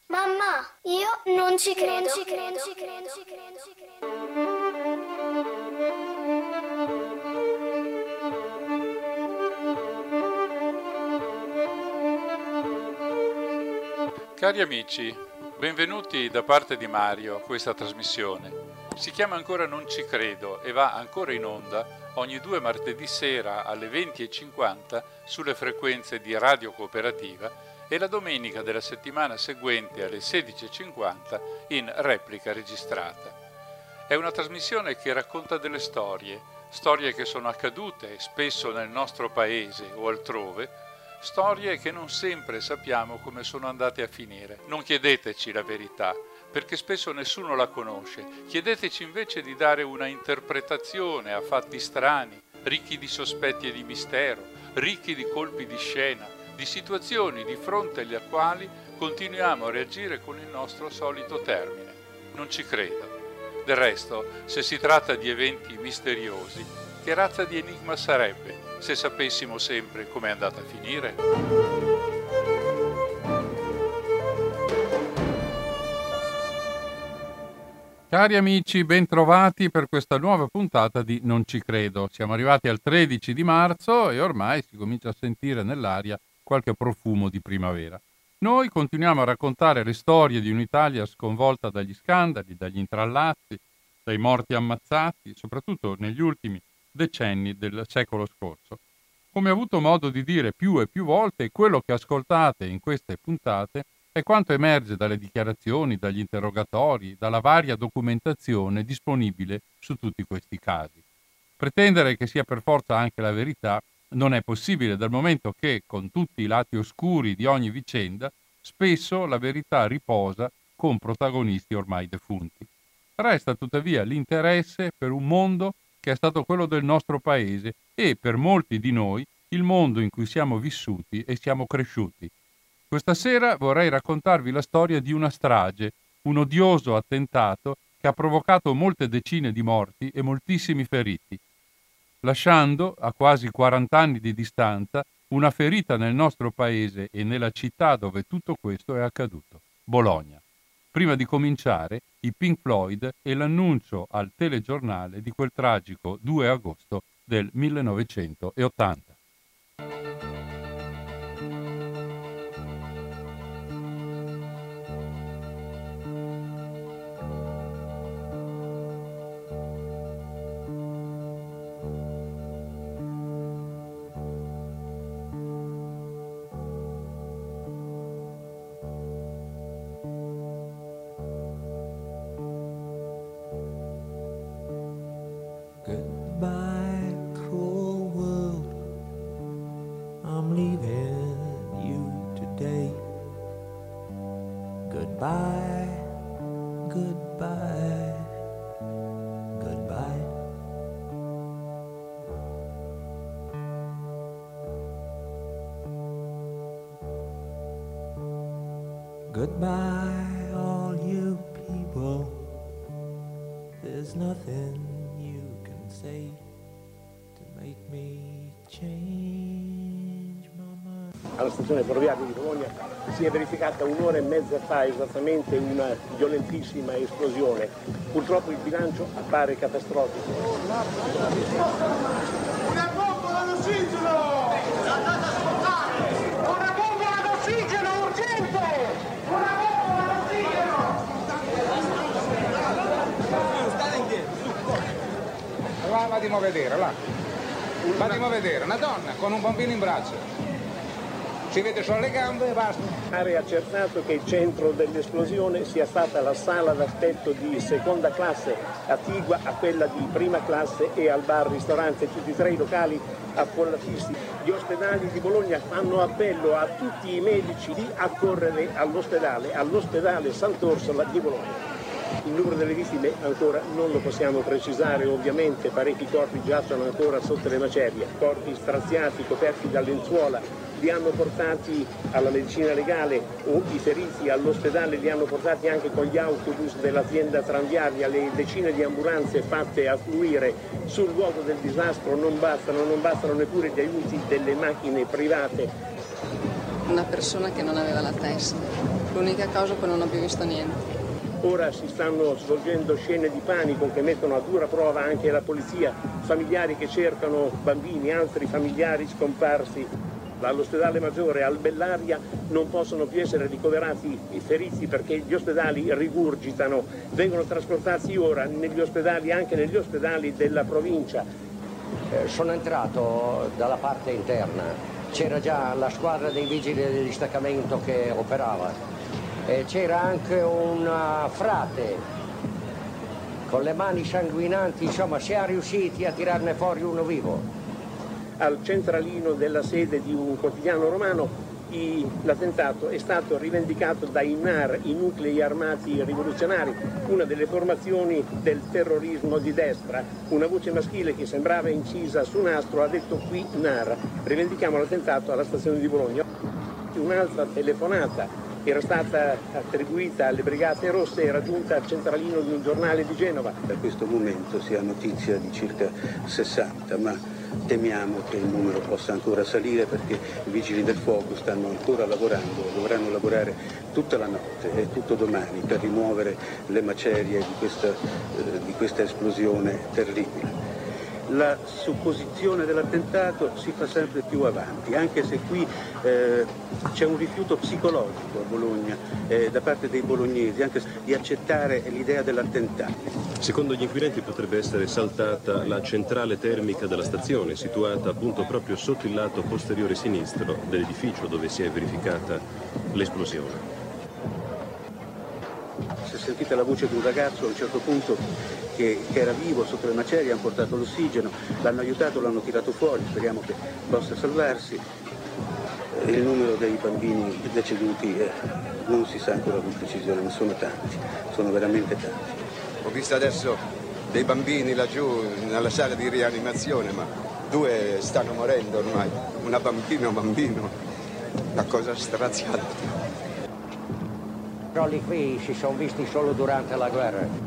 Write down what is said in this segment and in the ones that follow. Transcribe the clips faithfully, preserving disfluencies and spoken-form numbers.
Mamma, io non ci credo. Non ci credo. Non ci credo. Non ci credo. Non ci credo. Cari amici, benvenuti da parte di Mario a questa trasmissione. Si chiama ancora Non ci credo e va ancora in onda ogni due martedì sera alle venti e cinquanta sulle frequenze di Radio Cooperativa e la domenica della settimana seguente alle sedici e cinquanta in replica registrata. È una trasmissione che racconta delle storie, storie che sono accadute spesso nel nostro paese o altrove, storie che non sempre sappiamo come sono andate a finire. Non chiedeteci la verità, perché spesso nessuno la conosce. Chiedeteci invece di dare una interpretazione a fatti strani, ricchi di sospetti e di mistero, ricchi di colpi di scena, di situazioni di fronte alle quali continuiamo a reagire con il nostro solito termine. Non ci credo. Del resto, se si tratta di eventi misteriosi, che razza di enigma sarebbe se sapessimo sempre com'è andata a finire? Cari amici, ben trovati per questa nuova puntata di Non ci credo. Siamo arrivati al tredici di marzo e ormai si comincia a sentire nell'aria qualche profumo di primavera. Noi continuiamo a raccontare le storie di un'Italia sconvolta dagli scandali, dagli intrallazzi, dai morti ammazzati, soprattutto negli ultimi decenni del secolo scorso. Come ho avuto modo di dire più e più volte, quello che ascoltate in queste puntate è quanto emerge dalle dichiarazioni, dagli interrogatori, dalla varia documentazione disponibile su tutti questi casi. Pretendere che sia per forza anche la verità non è possibile, dal momento che, con tutti i lati oscuri di ogni vicenda, spesso la verità riposa con protagonisti ormai defunti. Resta tuttavia l'interesse per un mondo che è stato quello del nostro paese e, per molti di noi, il mondo in cui siamo vissuti e siamo cresciuti. Questa sera vorrei raccontarvi la storia di una strage, un odioso attentato che ha provocato molte decine di morti e moltissimi feriti, lasciando, a quasi quaranta anni di distanza, una ferita nel nostro paese e nella città dove tutto questo è accaduto, Bologna. Prima di cominciare, i Pink Floyd e l'annuncio al telegiornale di quel tragico due agosto del millenovecentottanta. Goodbye, all you people. There's nothing you can say to make me change my mind. Alla stazione ferroviaria di Bologna si è verificata un'ora e mezza fa esattamente una violentissima esplosione. Purtroppo il bilancio appare catastrofico. Una bomba all'ossigeno! Una bomba all'ossigeno urgente! Una bomba all'ossigeno! State in piedi, su. Là, vadimo a vedere, là. Vadimo a vedere, una donna con un bambino in braccio. Si vede solo le gambe e basta. È accertato che il centro dell'esplosione sia stata la sala d'aspetto di seconda classe, attigua a quella di prima classe e al bar-ristorante, tutti e tre i locali affollatissimi. Gli ospedali di Bologna fanno appello a tutti i medici di accorrere all'ospedale, all'ospedale Sant'Orsola di Bologna. Il numero delle vittime ancora non lo possiamo precisare, ovviamente parecchi corpi giacciono ancora sotto le macerie, corpi straziati, coperti da lenzuola, li hanno portati alla medicina legale o i feriti all'ospedale li hanno portati anche con gli autobus dell'azienda tranviaria. Le decine di ambulanze fatte affluire sul luogo del disastro non bastano, non bastano neppure gli aiuti delle macchine private. Una persona che non aveva la testa. L'unica cosa è che non ho più visto niente. Ora si stanno svolgendo scene di panico che mettono a dura prova anche la polizia, familiari che cercano bambini, altri familiari scomparsi. All'ospedale maggiore al Bellaria non possono più essere ricoverati i feriti perché gli ospedali rigurgitano, vengono trasportati ora negli ospedali, anche negli ospedali della provincia. Eh, sono entrato dalla parte interna, c'era già la squadra dei vigili del distaccamento che operava. E c'era anche un frate con le mani sanguinanti, insomma siamo riusciti a tirarne fuori uno vivo. Al centralino della sede di un quotidiano romano i, l'attentato è stato rivendicato dai N A R, i nuclei armati rivoluzionari, una delle formazioni del terrorismo di destra. Una voce maschile che sembrava incisa su nastro ha detto qui N A R, rivendichiamo l'attentato alla stazione di Bologna. Un'altra telefonata era stata attribuita alle Brigate Rosse e raggiunta al centralino di un giornale di Genova. Da questo momento si ha notizia di circa sessanta, ma temiamo che il numero possa ancora salire perché i vigili del fuoco stanno ancora lavorando, dovranno lavorare tutta la notte e tutto domani per rimuovere le macerie di questa, eh, di questa esplosione terribile. La supposizione dell'attentato si fa sempre più avanti, anche se qui eh, c'è un rifiuto psicologico a Bologna eh, da parte dei bolognesi, anche di accettare l'idea dell'attentato. Secondo gli inquirenti potrebbe essere saltata la centrale termica della stazione, situata appunto proprio sotto il lato posteriore sinistro dell'edificio dove si è verificata l'esplosione. Si è sentita la voce di un ragazzo a un certo punto che, che era vivo sotto le macerie, hanno portato l'ossigeno, l'hanno aiutato, l'hanno tirato fuori, speriamo che possa salvarsi. Il numero dei bambini deceduti eh, non si sa ancora con precisione, ma sono tanti, sono veramente tanti. Ho visto adesso dei bambini laggiù nella sala di rianimazione, ma due stanno morendo ormai, una bambina e un bambino, una cosa straziante. I crolli qui si sono visti solo durante la guerra.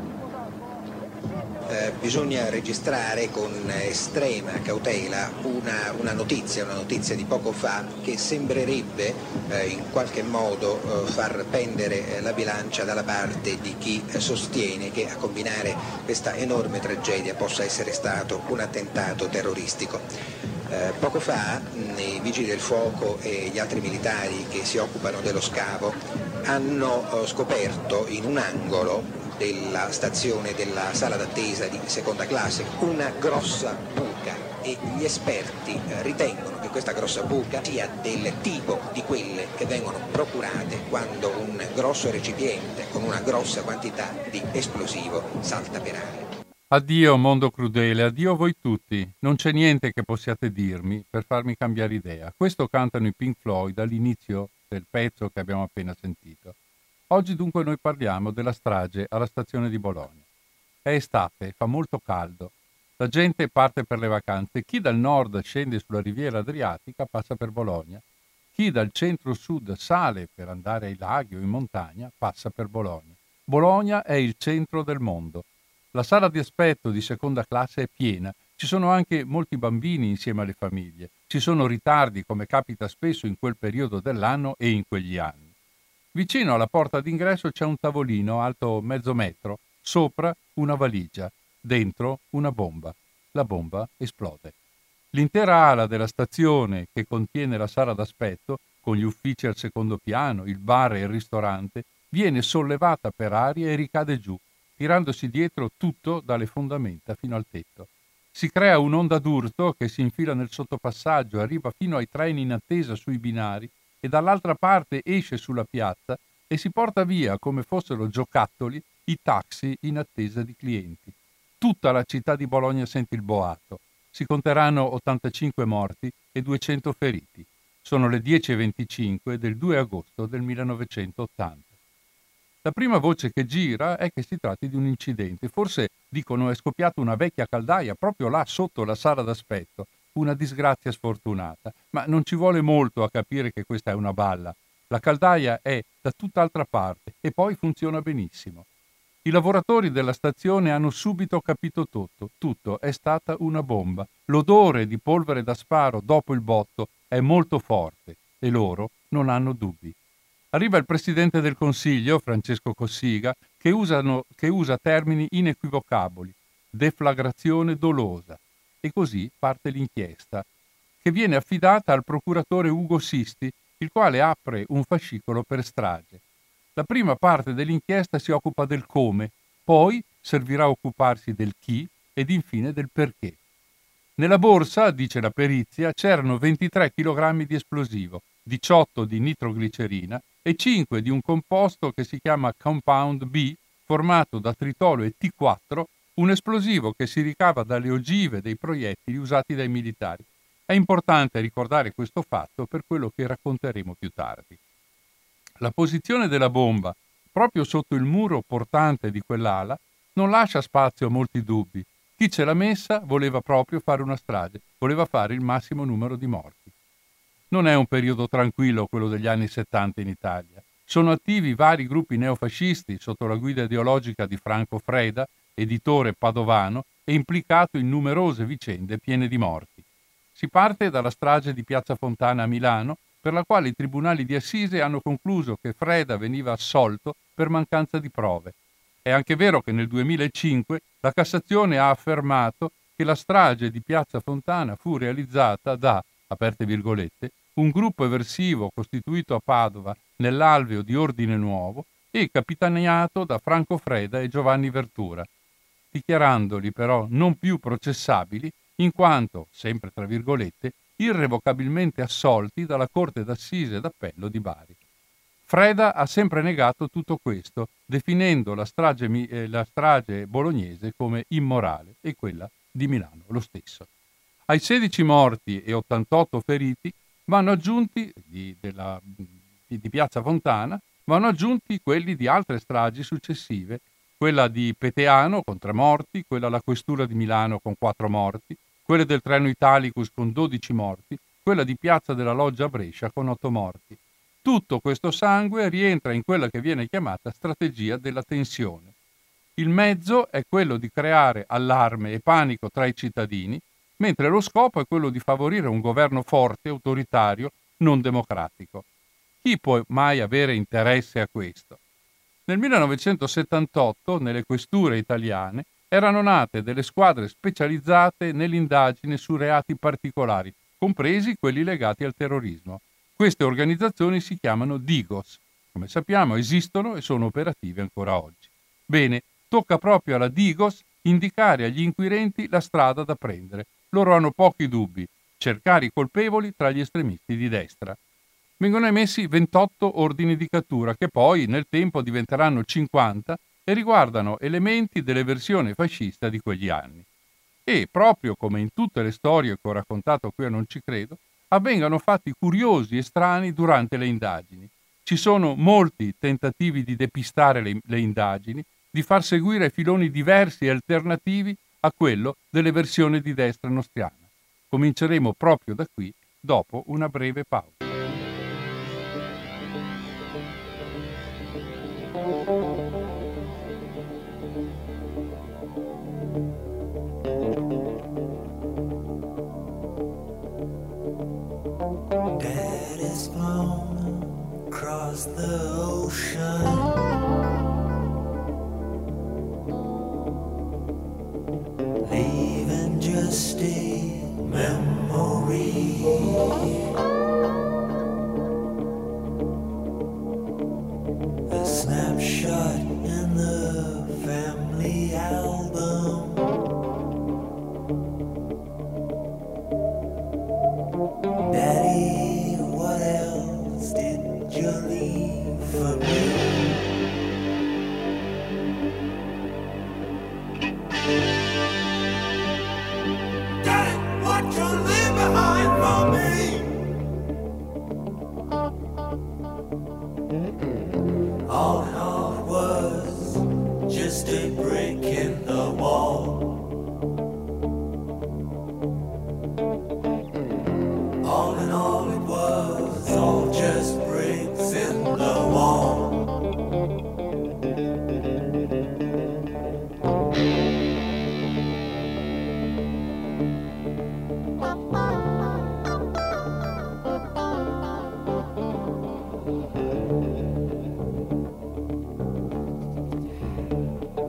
Eh, bisogna registrare con estrema cautela una, una notizia, una notizia di poco fa che sembrerebbe eh, in qualche modo eh, far pendere eh, la bilancia dalla parte di chi eh, sostiene che a combinare questa enorme tragedia possa essere stato un attentato terroristico. Eh, poco fa mh, i vigili del fuoco e gli altri militari che si occupano dello scavo hanno eh, scoperto in un angolo della stazione della sala d'attesa di seconda classe una grossa buca e gli esperti eh, ritengono che questa grossa buca sia del tipo di quelle che vengono procurate quando un grosso recipiente con una grossa quantità di esplosivo salta per aria. Addio mondo crudele, addio a voi tutti. Non c'è niente che possiate dirmi per farmi cambiare idea. Questo cantano i Pink Floyd all'inizio del pezzo che abbiamo appena sentito. Oggi dunque noi parliamo della strage alla stazione di Bologna. È estate, fa molto caldo. La gente parte per le vacanze. Chi dal nord scende sulla riviera Adriatica passa per Bologna. Chi dal centro-sud sale per andare ai laghi o in montagna passa per Bologna. Bologna è il centro del mondo. La sala di aspetto di seconda classe è piena. Ci sono anche molti bambini insieme alle famiglie. Ci sono ritardi, come capita spesso in quel periodo dell'anno e in quegli anni. Vicino alla porta d'ingresso c'è un tavolino alto mezzo metro, sopra una valigia, dentro una bomba. La bomba esplode. L'intera ala della stazione che contiene la sala d'aspetto, con gli uffici al secondo piano, il bar e il ristorante, viene sollevata per aria e ricade giù, tirandosi dietro tutto dalle fondamenta fino al tetto. Si crea un'onda d'urto che si infila nel sottopassaggio, arriva fino ai treni in attesa sui binari e dall'altra parte esce sulla piazza e si porta via come fossero giocattoli i taxi in attesa di clienti. Tutta la città di Bologna sente il boato. Si conteranno ottantacinque morti e duecento feriti. Sono le dieci e venticinque del due agosto del millenovecentottanta. La prima voce che gira è che si tratti di un incidente. Forse, dicono, è scoppiata una vecchia caldaia proprio là sotto la sala d'aspetto. Una disgrazia sfortunata, ma non ci vuole molto a capire che questa è una balla. La caldaia è da tutt'altra parte e poi funziona benissimo. I lavoratori della stazione hanno subito capito tutto. Tutto è stata una bomba. L'odore di polvere da sparo dopo il botto è molto forte e loro non hanno dubbi. Arriva il Presidente del Consiglio, Francesco Cossiga, che, usano, che usa termini inequivocabili, deflagrazione dolosa, e così parte l'inchiesta, che viene affidata al procuratore Ugo Sisti, il quale apre un fascicolo per strage. La prima parte dell'inchiesta si occupa del come, poi servirà a occuparsi del chi ed infine del perché. Nella borsa, dice la perizia, c'erano ventitré chilogrammi di esplosivo, diciotto di nitroglicerina e cinque di un composto che si chiama Compound B, formato da tritolo e T quattro, un esplosivo che si ricava dalle ogive dei proiettili usati dai militari. È importante ricordare questo fatto per quello che racconteremo più tardi. La posizione della bomba, proprio sotto il muro portante di quell'ala, non lascia spazio a molti dubbi. Chi ce l'ha messa voleva proprio fare una strage, voleva fare il massimo numero di morti. Non è un periodo tranquillo quello degli anni settanta in Italia. Sono attivi vari gruppi neofascisti sotto la guida ideologica di Franco Freda, editore padovano e implicato in numerose vicende piene di morti. Si parte dalla strage di Piazza Fontana a Milano, per la quale i tribunali di Assise hanno concluso che Freda veniva assolto per mancanza di prove. È anche vero che nel duemilacinque la Cassazione ha affermato che la strage di Piazza Fontana fu realizzata da, aperte virgolette, un gruppo eversivo costituito a Padova nell'alveo di Ordine Nuovo e capitaneato da Franco Freda e Giovanni Vertura, dichiarandoli però non più processabili in quanto, sempre tra virgolette, irrevocabilmente assolti dalla Corte d'Assise d'Appello di Bari. Freda ha sempre negato tutto questo, definendo la strage, eh, la strage bolognese come immorale e quella di Milano lo stesso. Ai sedici morti e ottantotto feriti vanno aggiunti di, della, di, di Piazza Fontana, vanno aggiunti quelli di altre stragi successive, quella di Peteano con tre morti, quella alla Questura di Milano con quattro morti, quelle del treno Italicus con dodici morti, quella di Piazza della Loggia a Brescia con otto morti. Tutto questo sangue rientra in quella che viene chiamata strategia della tensione. Il mezzo è quello di creare allarme e panico tra i cittadini, mentre lo scopo è quello di favorire un governo forte, autoritario, non democratico. Chi può mai avere interesse a questo? Nel millenovecentosettantotto, nelle questure italiane, erano nate delle squadre specializzate nell'indagine su reati particolari, compresi quelli legati al terrorismo. Queste organizzazioni si chiamano Digos. Come sappiamo esistono e sono operative ancora oggi. Bene, tocca proprio alla Digos indicare agli inquirenti la strada da prendere. Loro hanno pochi dubbi: cercare i colpevoli tra gli estremisti di destra. Vengono emessi ventotto ordini di cattura che poi nel tempo diventeranno cinquanta e riguardano elementi dell'eversione fascista di quegli anni. E, proprio come in tutte le storie che ho raccontato qui a Non ci credo, avvengono fatti curiosi e strani durante le indagini. Ci sono molti tentativi di depistare le, le indagini, di far seguire filoni diversi e alternativi a quello dell'eversione di destra nostriana. Cominceremo proprio da qui, dopo una breve pausa. Dad is flown across the ocean, leaving just a memory. A snapshot in the family album. Daddy, what else did you leave for me? Daddy, what you leave behind for me? All in all it was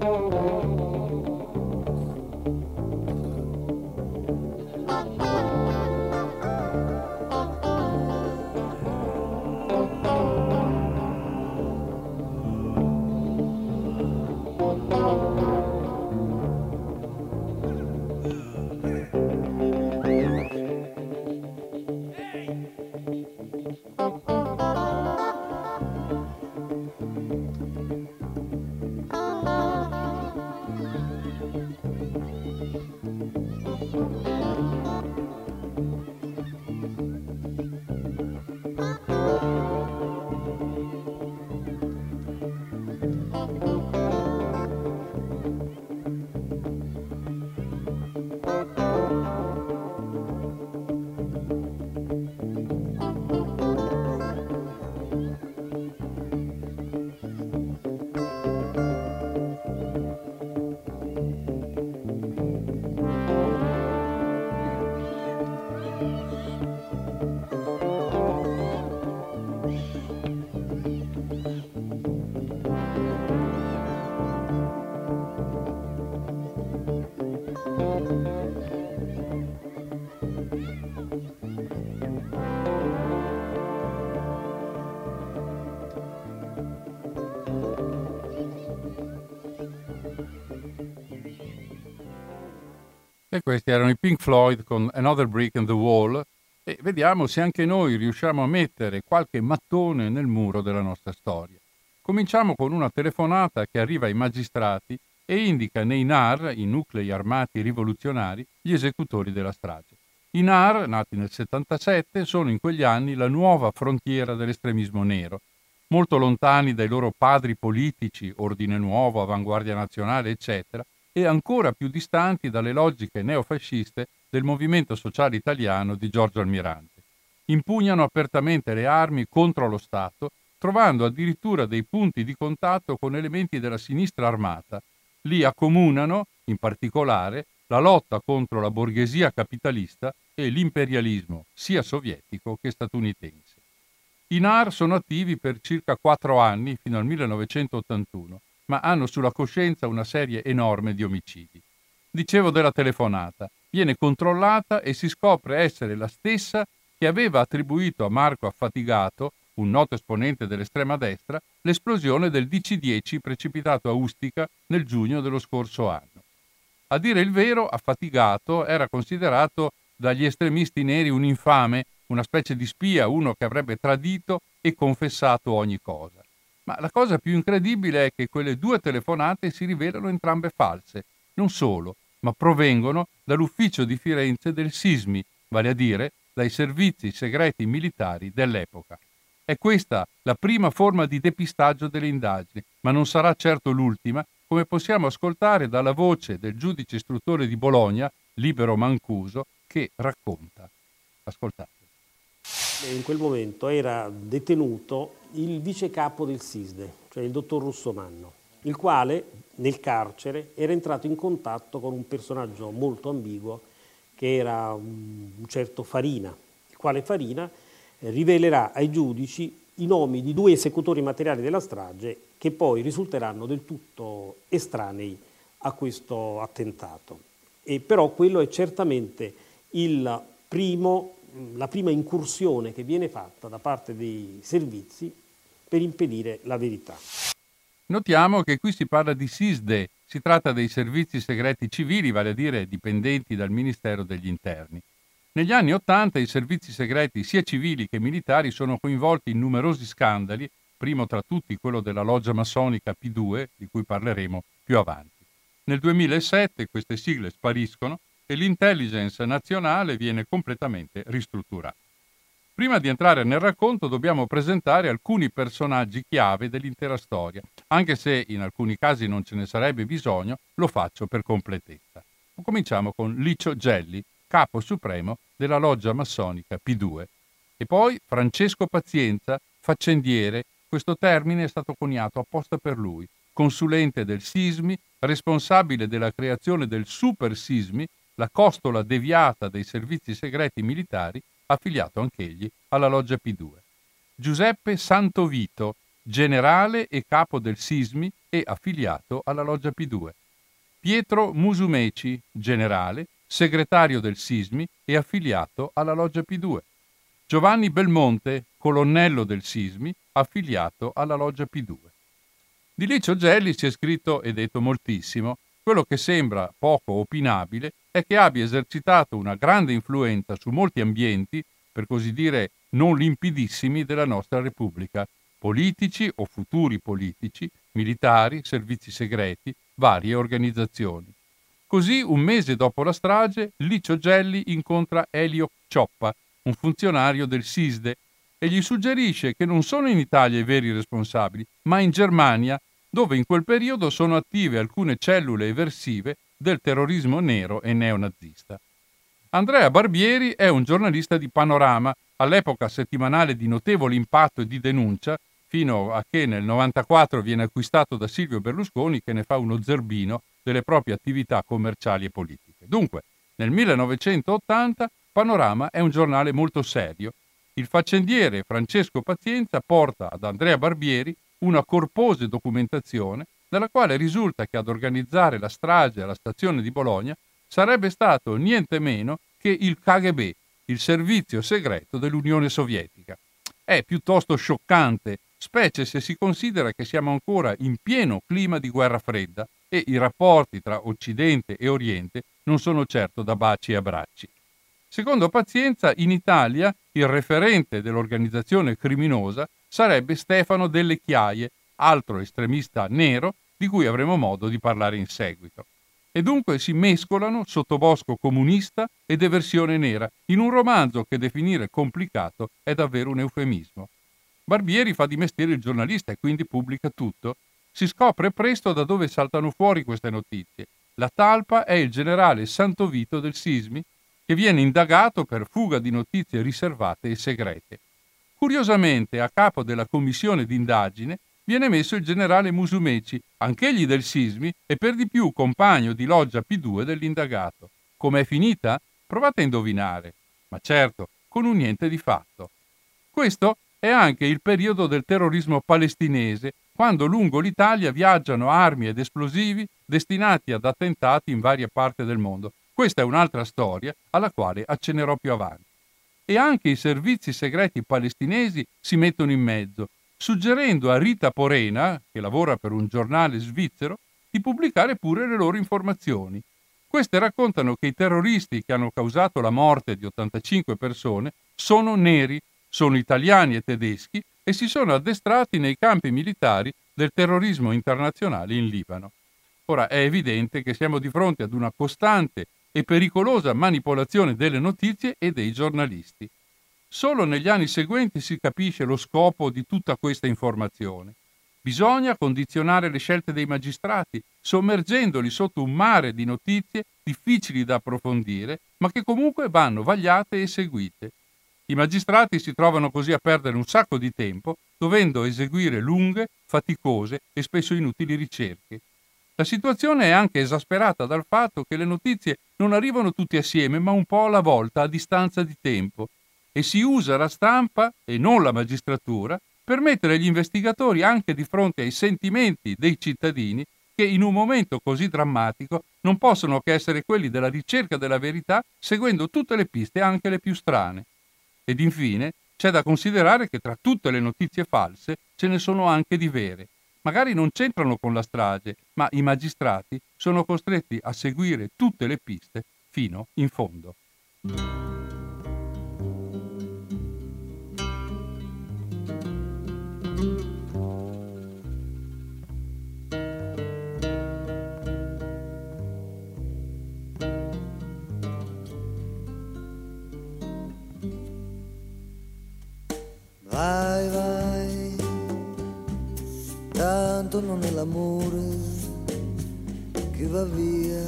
E questi erano i Pink Floyd con Another Brick in the Wall, e vediamo se anche noi riusciamo a mettere qualche mattone nel muro della nostra storia. Cominciamo con una telefonata che arriva ai magistrati e indica nei N A R, i nuclei armati rivoluzionari, gli esecutori della strage. I N A R, nati nel settantasette, sono in quegli anni la nuova frontiera dell'estremismo nero, molto lontani dai loro padri politici, Ordine Nuovo, Avanguardia Nazionale, eccetera, e ancora più distanti dalle logiche neofasciste del movimento sociale italiano di Giorgio Almirante. Impugnano apertamente le armi contro lo Stato, trovando addirittura dei punti di contatto con elementi della sinistra armata. Lì accomunano, in particolare, la lotta contro la borghesia capitalista e l'imperialismo, sia sovietico che statunitense. I N A R sono attivi per circa quattro anni, fino al millenovecentottantuno, ma hanno sulla coscienza una serie enorme di omicidi. Dicevo della telefonata, viene controllata e si scopre essere la stessa che aveva attribuito a Marco Affatigato, un noto esponente dell'estrema destra, l'esplosione del D C dieci precipitato a Ustica nel giugno dello scorso anno. A dire il vero, Affatigato era considerato dagli estremisti neri un infame, una specie di spia, uno che avrebbe tradito e confessato ogni cosa. Ma la cosa più incredibile è che quelle due telefonate si rivelano entrambe false. Non solo, ma provengono dall'ufficio di Firenze del SISMI, vale a dire dai servizi segreti militari dell'epoca. È questa la prima forma di depistaggio delle indagini, ma non sarà certo l'ultima, come possiamo ascoltare dalla voce del giudice istruttore di Bologna, Libero Mancuso, che racconta. Ascoltate. In quel momento era detenuto il vice capo del SISDE, cioè il dottor Russomanno, il quale nel carcere era entrato in contatto con un personaggio molto ambiguo che era un certo Farina, il quale Farina rivelerà ai giudici i nomi di due esecutori materiali della strage che poi risulteranno del tutto estranei a questo attentato. E però quello è certamente il primo, la prima incursione che viene fatta da parte dei servizi per impedire la verità. Notiamo che qui si parla di SISDE, si tratta dei servizi segreti civili, vale a dire dipendenti dal Ministero degli Interni. Negli anni Ottanta i servizi segreti sia civili che militari sono coinvolti in numerosi scandali, primo tra tutti quello della loggia massonica P due, di cui parleremo più avanti. Nel duemilasette queste sigle spariscono e l'intelligence nazionale viene completamente ristrutturata. Prima di entrare nel racconto dobbiamo presentare alcuni personaggi chiave dell'intera storia, anche se in alcuni casi non ce ne sarebbe bisogno, lo faccio per completezza. Cominciamo con Licio Gelli, capo supremo della loggia massonica P due. E poi Francesco Pazienza, faccendiere, questo termine è stato coniato apposta per lui, consulente del SISMI, responsabile della creazione del Super SISMI, la costola deviata dei servizi segreti militari, affiliato anch'egli alla loggia P due. Giuseppe Santovito, generale e capo del Sismi e affiliato alla Loggia P due. Pietro Musumeci, generale, segretario del Sismi e affiliato alla Loggia P due. Giovanni Belmonte, colonnello del Sismi, affiliato alla Loggia P due. Di Licio Gelli si è scritto e detto moltissimo. Quello che sembra poco opinabile è che abbia esercitato una grande influenza su molti ambienti, per così dire non limpidissimi, della nostra Repubblica, politici o futuri politici, militari, servizi segreti, varie organizzazioni. Così, un mese dopo la strage, Licio Gelli incontra Elio Cioppa, un funzionario del SISDE, e gli suggerisce che non sono in Italia i veri responsabili, ma in Germania, dove in quel periodo sono attive alcune cellule eversive del terrorismo nero e neonazista. Andrea Barbieri è un giornalista di Panorama, all'epoca settimanale di notevole impatto e di denuncia, fino a che nel novantaquattro viene acquistato da Silvio Berlusconi, che ne fa uno zerbino delle proprie attività commerciali e politiche. Dunque, nel millenovecentottanta Panorama è un giornale molto serio. Il faccendiere Francesco Pazienza porta ad Andrea Barbieri una corposa documentazione dalla quale risulta che ad organizzare la strage alla stazione di Bologna sarebbe stato niente meno che il K G B, il servizio segreto dell'Unione Sovietica. È piuttosto scioccante, specie se si considera che siamo ancora in pieno clima di guerra fredda e i rapporti tra Occidente e Oriente non sono certo da baci e abbracci. Secondo Pazienza, in Italia il referente dell'organizzazione criminosa sarebbe Stefano Delle Chiaie, altro estremista nero di cui avremo modo di parlare in seguito. E dunque si mescolano sottobosco comunista ed eversione nera in un romanzo che definire complicato è davvero un eufemismo. Barbieri fa di mestiere il giornalista e quindi pubblica tutto. Si scopre presto da dove saltano fuori queste notizie. La talpa è il generale Santovito del Sismi, che viene indagato per fuga di notizie riservate e segrete. Curiosamente, a capo della commissione d'indagine viene messo il generale Musumeci, anch'egli del Sismi e per di più compagno di Loggia P due dell'indagato. Com'è finita? Provate a indovinare. Ma certo, con un niente di fatto. Questo è anche il periodo del terrorismo palestinese, quando lungo l'Italia viaggiano armi ed esplosivi destinati ad attentati in varie parti del mondo. Questa è un'altra storia alla quale accennerò più avanti. E anche i servizi segreti palestinesi si mettono in mezzo, suggerendo a Rita Porena, che lavora per un giornale svizzero, di pubblicare pure le loro informazioni. Queste raccontano che i terroristi che hanno causato la morte di ottantacinque persone sono neri, sono italiani e tedeschi e si sono addestrati nei campi militari del terrorismo internazionale in Libano. Ora è evidente che siamo di fronte ad una costante e pericolosa manipolazione delle notizie e dei giornalisti. Solo negli anni seguenti si capisce lo scopo di tutta questa informazione. Bisogna condizionare le scelte dei magistrati, sommergendoli sotto un mare di notizie difficili da approfondire, ma che comunque vanno vagliate e seguite. I magistrati si trovano così a perdere un sacco di tempo, dovendo eseguire lunghe, faticose e spesso inutili ricerche. La situazione è anche esasperata dal fatto che le notizie non arrivano tutte assieme, ma un po' alla volta, a distanza di tempo, e si usa la stampa, e non la magistratura, per mettere gli investigatori anche di fronte ai sentimenti dei cittadini che in un momento così drammatico non possono che essere quelli della ricerca della verità, seguendo tutte le piste, anche le più strane. Ed infine c'è da considerare che tra tutte le notizie false ce ne sono anche di vere. Magari non c'entrano con la strage, ma i magistrati sono costretti a seguire tutte le piste fino in fondo. Vai, vai, tanto non è l'amore che va via.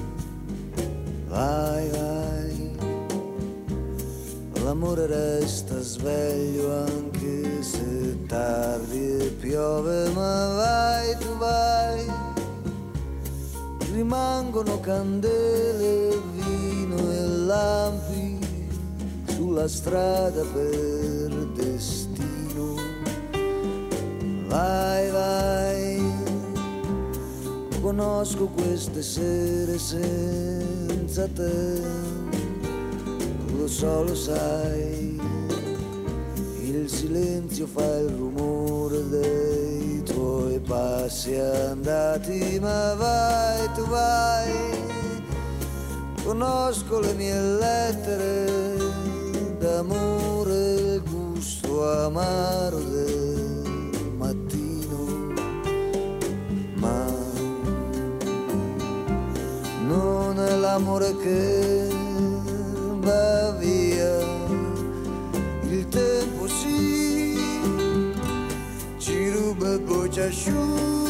Vai, vai, l'amore resta sveglio anche se tardi e piove, ma vai, tu vai, rimangono candele, vino e lampi sulla strada per destino. vai, vai, conosco queste sere senza te, lo so, lo sai, il silenzio fa il rumore dei tuoi passi andati, ma vai, tu vai, conosco le mie lettere d'amore, il gusto amaro del mattino, ma non è l'amore che va via, il tempo sì, ci ruba e poi ci asciuga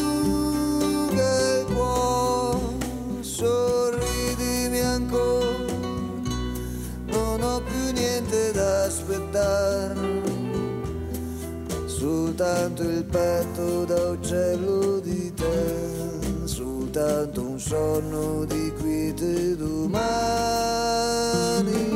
il cuore, sorridimi ancora, non ho più niente da aspettare, soltanto il petto da uccello di te, soltanto un sonno di quiete domani.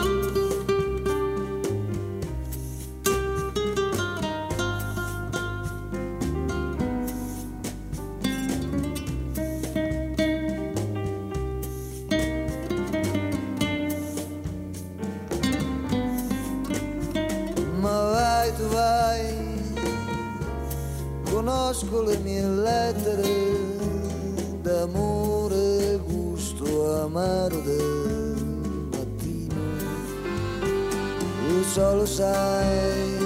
Conosco le mie lettere d'amore, gusto amaro del mattino, lo so, lo sai,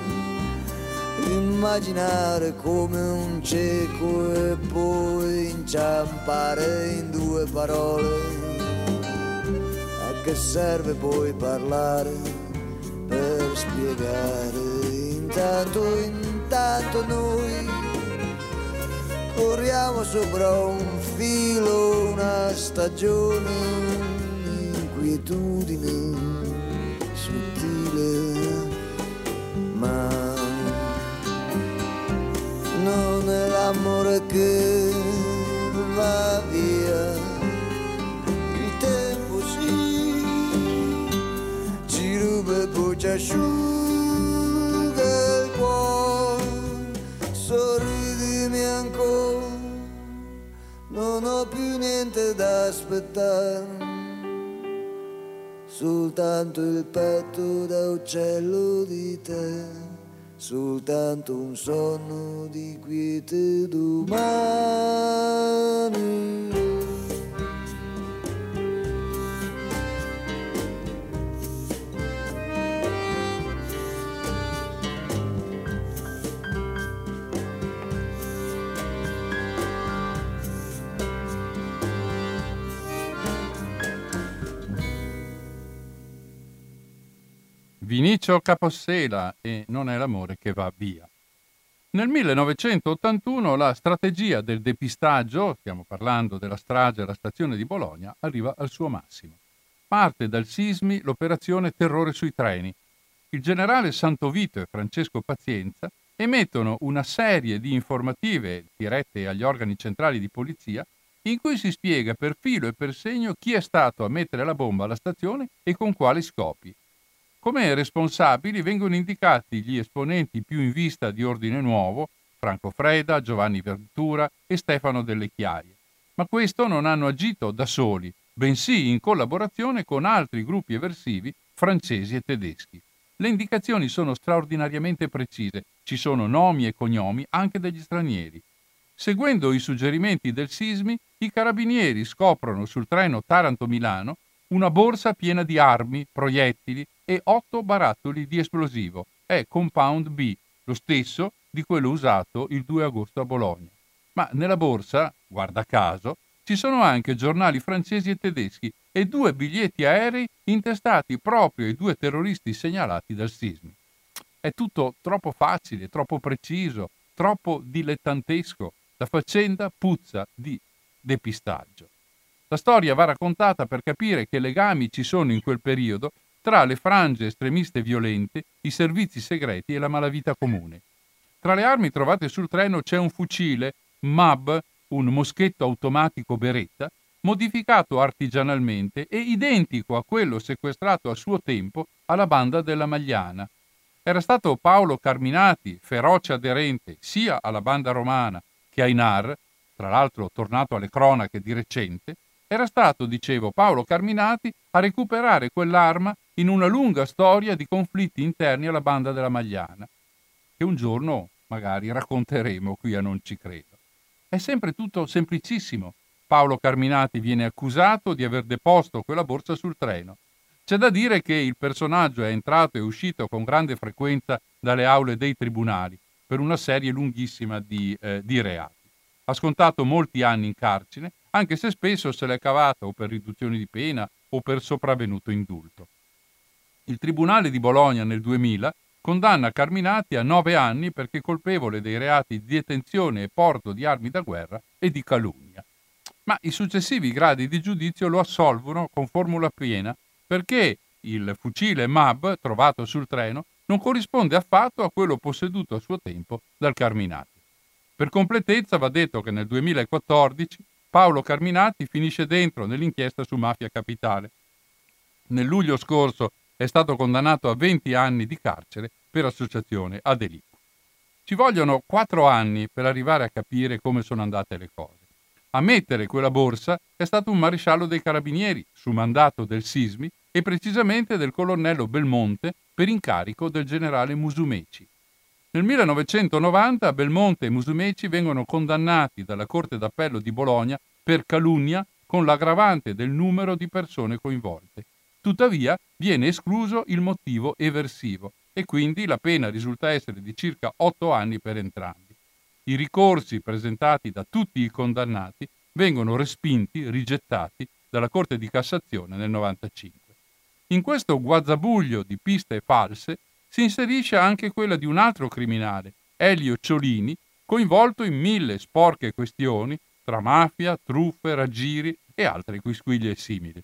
immaginare come un cieco e poi inciampare in due parole, a che serve poi parlare per spiegare, intanto, intanto noi corriamo sopra un filo, una stagione, un'inquietudine sottile, ma non è l'amore che va via, il tempo sì, ci ruba e poi ci asciuga il cuore, sorridimi ancora, non ho più niente da aspettare, soltanto il petto da uccello di te, soltanto un sonno di quiete domani. Vinicio Capossela e Non è l'amore che va via. Nel millenovecentottantuno la strategia del depistaggio, stiamo parlando della strage alla stazione di Bologna, arriva al suo massimo. Parte dal Sismi l'operazione Terrore sui treni. Il generale Santovito e Francesco Pazienza emettono una serie di informative dirette agli organi centrali di polizia in cui si spiega per filo e per segno chi è stato a mettere la bomba alla stazione e con quali scopi. Come responsabili vengono indicati gli esponenti più in vista di Ordine Nuovo, Franco Freda, Giovanni Ventura e Stefano Delle Chiaie. Ma questo non hanno agito da soli, bensì in collaborazione con altri gruppi eversivi francesi e tedeschi. Le indicazioni sono straordinariamente precise, ci sono nomi e cognomi anche degli stranieri. Seguendo i suggerimenti del Sismi, i carabinieri scoprono sul treno Taranto-Milano una borsa piena di armi, proiettili e otto barattoli di esplosivo. È Compound B, lo stesso di quello usato il due agosto a Bologna. Ma nella borsa, guarda caso, ci sono anche giornali francesi e tedeschi e due biglietti aerei intestati proprio ai due terroristi segnalati dal Sismi. È tutto troppo facile, troppo preciso, troppo dilettantesco. La faccenda puzza di depistaggio. La storia va raccontata per capire che legami ci sono in quel periodo tra le frange estremiste violente, i servizi segreti e la malavita comune. Tra le armi trovate sul treno c'è un fucile M A B, un moschetto automatico Beretta, modificato artigianalmente e identico a quello sequestrato a suo tempo alla banda della Magliana. era stato Paolo Carminati, feroce aderente sia alla banda romana che ai N A R, tra l'altro tornato alle cronache di recente, era stato, dicevo, Paolo Carminati a recuperare quell'arma in una lunga storia di conflitti interni alla banda della Magliana, che un giorno magari racconteremo qui a Non ci credo. È sempre tutto semplicissimo. Paolo Carminati viene accusato di aver deposto quella borsa sul treno. C'è da dire che il personaggio è entrato e uscito con grande frequenza dalle aule dei tribunali per una serie lunghissima di, eh, di reati. Ha scontato molti anni in carcere, anche se spesso se l'è cavata o per riduzione di pena o per sopravvenuto indulto. Il Tribunale di Bologna nel duemila condanna Carminati a nove anni perché colpevole dei reati di detenzione e porto di armi da guerra e di calunnia. Ma i successivi gradi di giudizio lo assolvono con formula piena perché il fucile M A B trovato sul treno non corrisponde affatto a quello posseduto a suo tempo dal Carminati. Per completezza va detto che nel duemilaquattordici Paolo Carminati finisce dentro nell'inchiesta su Mafia Capitale. Nel luglio scorso è stato condannato a venti anni di carcere per associazione a delitto. Ci vogliono quattro anni per arrivare a capire come sono andate le cose. A mettere quella borsa è stato un maresciallo dei Carabinieri, su mandato del Sismi e precisamente del colonnello Belmonte per incarico del generale Musumeci. Nel millenovecentonovanta Belmonte e Musumeci vengono condannati dalla Corte d'Appello di Bologna per calunnia con l'aggravante del numero di persone coinvolte. Tuttavia viene escluso il motivo eversivo e quindi la pena risulta essere di circa otto anni per entrambi. I ricorsi presentati da tutti i condannati vengono respinti, rigettati dalla Corte di Cassazione nel novantacinque. In questo guazzabuglio di piste false si inserisce anche quella di un altro criminale, Elio Ciolini, coinvolto in mille sporche questioni tra mafia, truffe, raggiri e altre quisquiglie simili.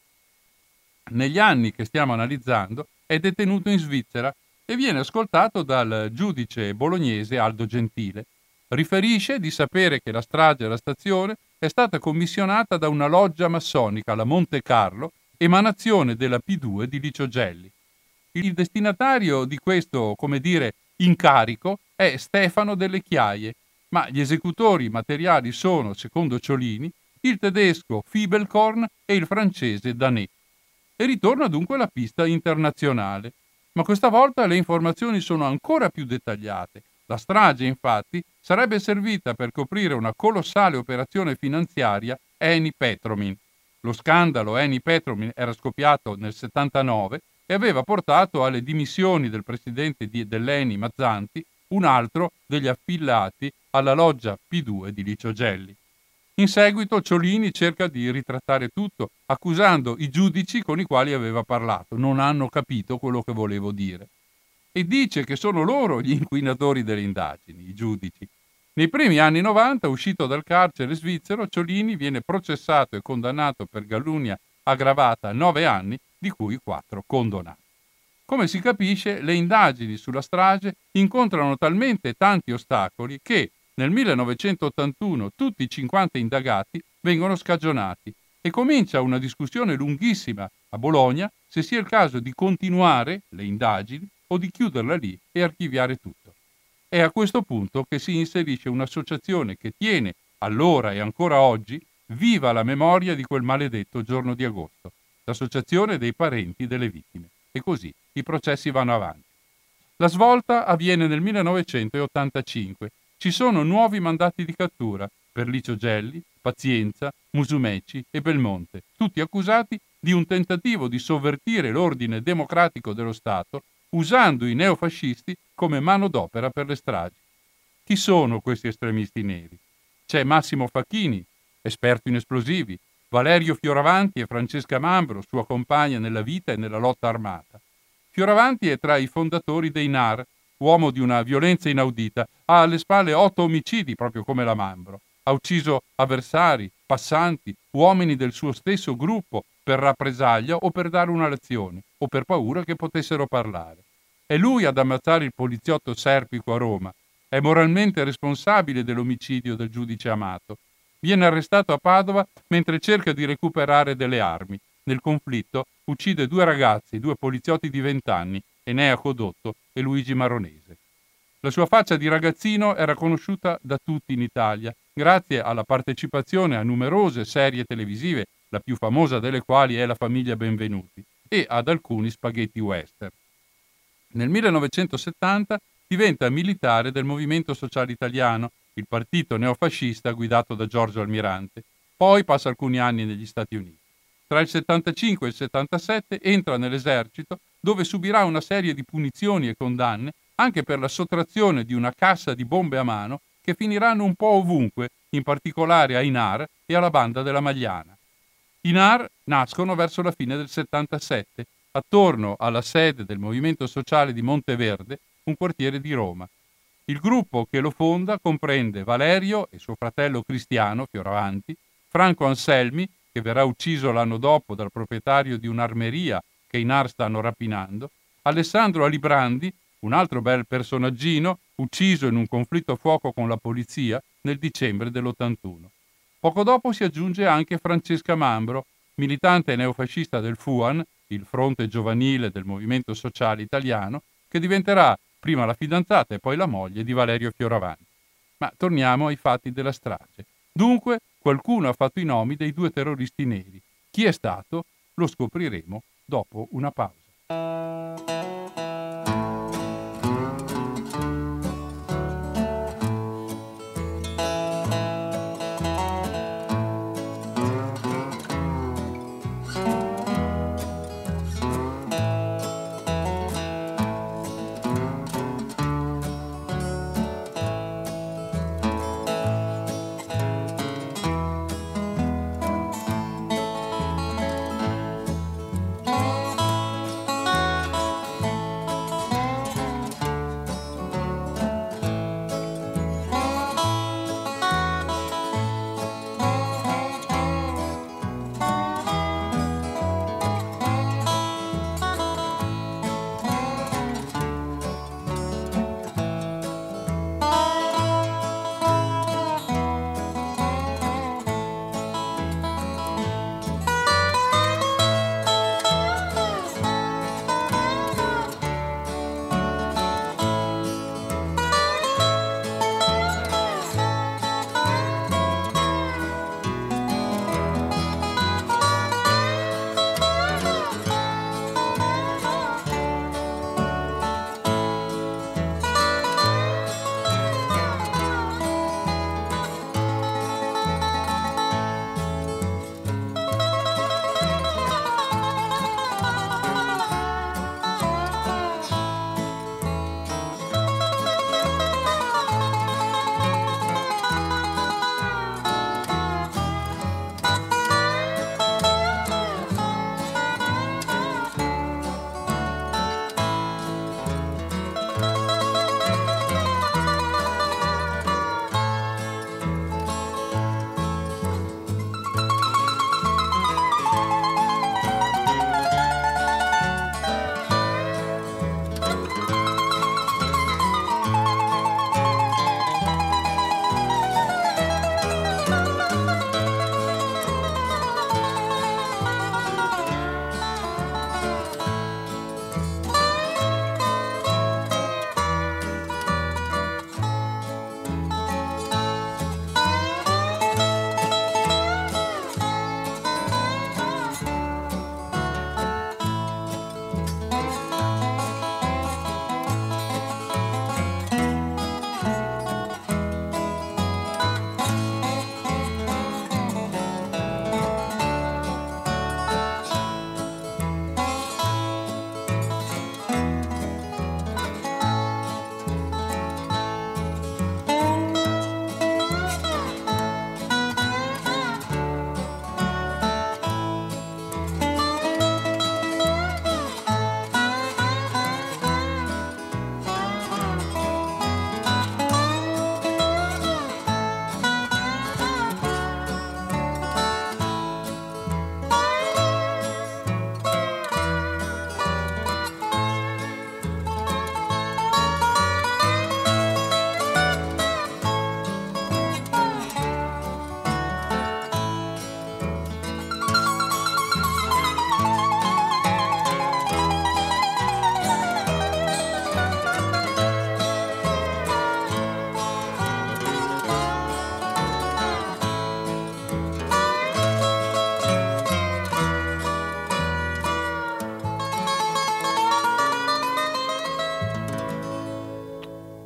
Negli anni che stiamo analizzando è detenuto in Svizzera e viene ascoltato dal giudice bolognese Aldo Gentile. Riferisce di sapere che la strage alla stazione è stata commissionata da una loggia massonica, la Monte Carlo, emanazione della P due di Licio Gelli. Il destinatario di questo, come dire, incarico è Stefano Delle Chiaie, ma gli esecutori materiali sono, secondo Ciolini, il tedesco Fibelkorn e il francese Danet. E ritorna dunque la pista internazionale, ma questa volta le informazioni sono ancora più dettagliate. La strage, infatti, sarebbe servita per coprire una colossale operazione finanziaria Eni Petromin. Lo scandalo Eni Petromin era scoppiato nel settantanove e aveva portato alle dimissioni del presidente di, dell'Eni Mazzanti, un altro degli affiliati alla loggia P due di Licio Gelli. In seguito Ciolini cerca di ritrattare tutto, accusando i giudici con i quali aveva parlato. Non hanno capito quello che volevo dire. E dice che sono loro gli inquinatori delle indagini, i giudici. Nei primi anni novanta, uscito dal carcere svizzero, Ciolini viene processato e condannato per calunnia aggravata a nove anni, di cui quattro condonati. Come si capisce, le indagini sulla strage incontrano talmente tanti ostacoli che nel millenovecentottantuno tutti i cinquanta indagati vengono scagionati e comincia una discussione lunghissima a Bologna se sia il caso di continuare le indagini o di chiuderla lì e archiviare tutto. È a questo punto che si inserisce un'associazione che tiene, allora e ancora oggi, viva la memoria di quel maledetto giorno di agosto, l'Associazione dei Parenti delle Vittime. E così i processi vanno avanti. La svolta avviene nel millenovecentottantacinque. Ci sono nuovi mandati di cattura per Licio Gelli, Pazienza, Musumeci e Belmonte, tutti accusati di un tentativo di sovvertire l'ordine democratico dello Stato usando i neofascisti come manodopera per le stragi. Chi sono questi estremisti neri? C'è Massimo Facchini, esperto in esplosivi, Valerio Fioravanti e Francesca Mambro, sua compagna nella vita e nella lotta armata. Fioravanti è tra i fondatori dei N A R, uomo di una violenza inaudita, ha alle spalle otto omicidi proprio come la Mambro. Ha ucciso avversari, passanti, uomini del suo stesso gruppo per rappresaglia o per dare una lezione o per paura che potessero parlare. È lui ad ammazzare il poliziotto Serpico a Roma. È moralmente responsabile dell'omicidio del giudice Amato. Viene arrestato a Padova mentre cerca di recuperare delle armi. Nel conflitto uccide due ragazzi, due poliziotti di vent'anni, Enea Codotto e Luigi Maronese. La sua faccia di ragazzino era conosciuta da tutti in Italia, grazie alla partecipazione a numerose serie televisive, la più famosa delle quali è La famiglia Benvenuti, e ad alcuni spaghetti western. Nel millenovecentosettanta diventa militare del Movimento Sociale Italiano, il partito neofascista guidato da Giorgio Almirante. Poi passa alcuni anni negli Stati Uniti. Tra il settantacinque e il settantasette entra nell'esercito, dove subirà una serie di punizioni e condanne anche per la sottrazione di una cassa di bombe a mano che finiranno un po' ovunque, in particolare a Inar e alla banda della Magliana. I N A R nascono verso la fine del settantasette, attorno alla sede del Movimento Sociale di Monteverde, un quartiere di Roma. Il gruppo che lo fonda comprende Valerio e suo fratello Cristiano Fioravanti, Franco Anselmi, che verrà ucciso l'anno dopo dal proprietario di un'armeria che i N A R stanno rapinando, Alessandro Alibrandi, un altro bel personaggino, ucciso in un conflitto a fuoco con la polizia nel dicembre dell'ottantuno. Poco dopo si aggiunge anche Francesca Mambro, militante neofascista del F U A N, il fronte giovanile del Movimento Sociale Italiano, che diventerà prima la fidanzata e poi la moglie di Valerio Fioravanti. Ma torniamo ai fatti della strage. Dunque, qualcuno ha fatto i nomi dei due terroristi neri. Chi è stato? Lo scopriremo dopo una pausa.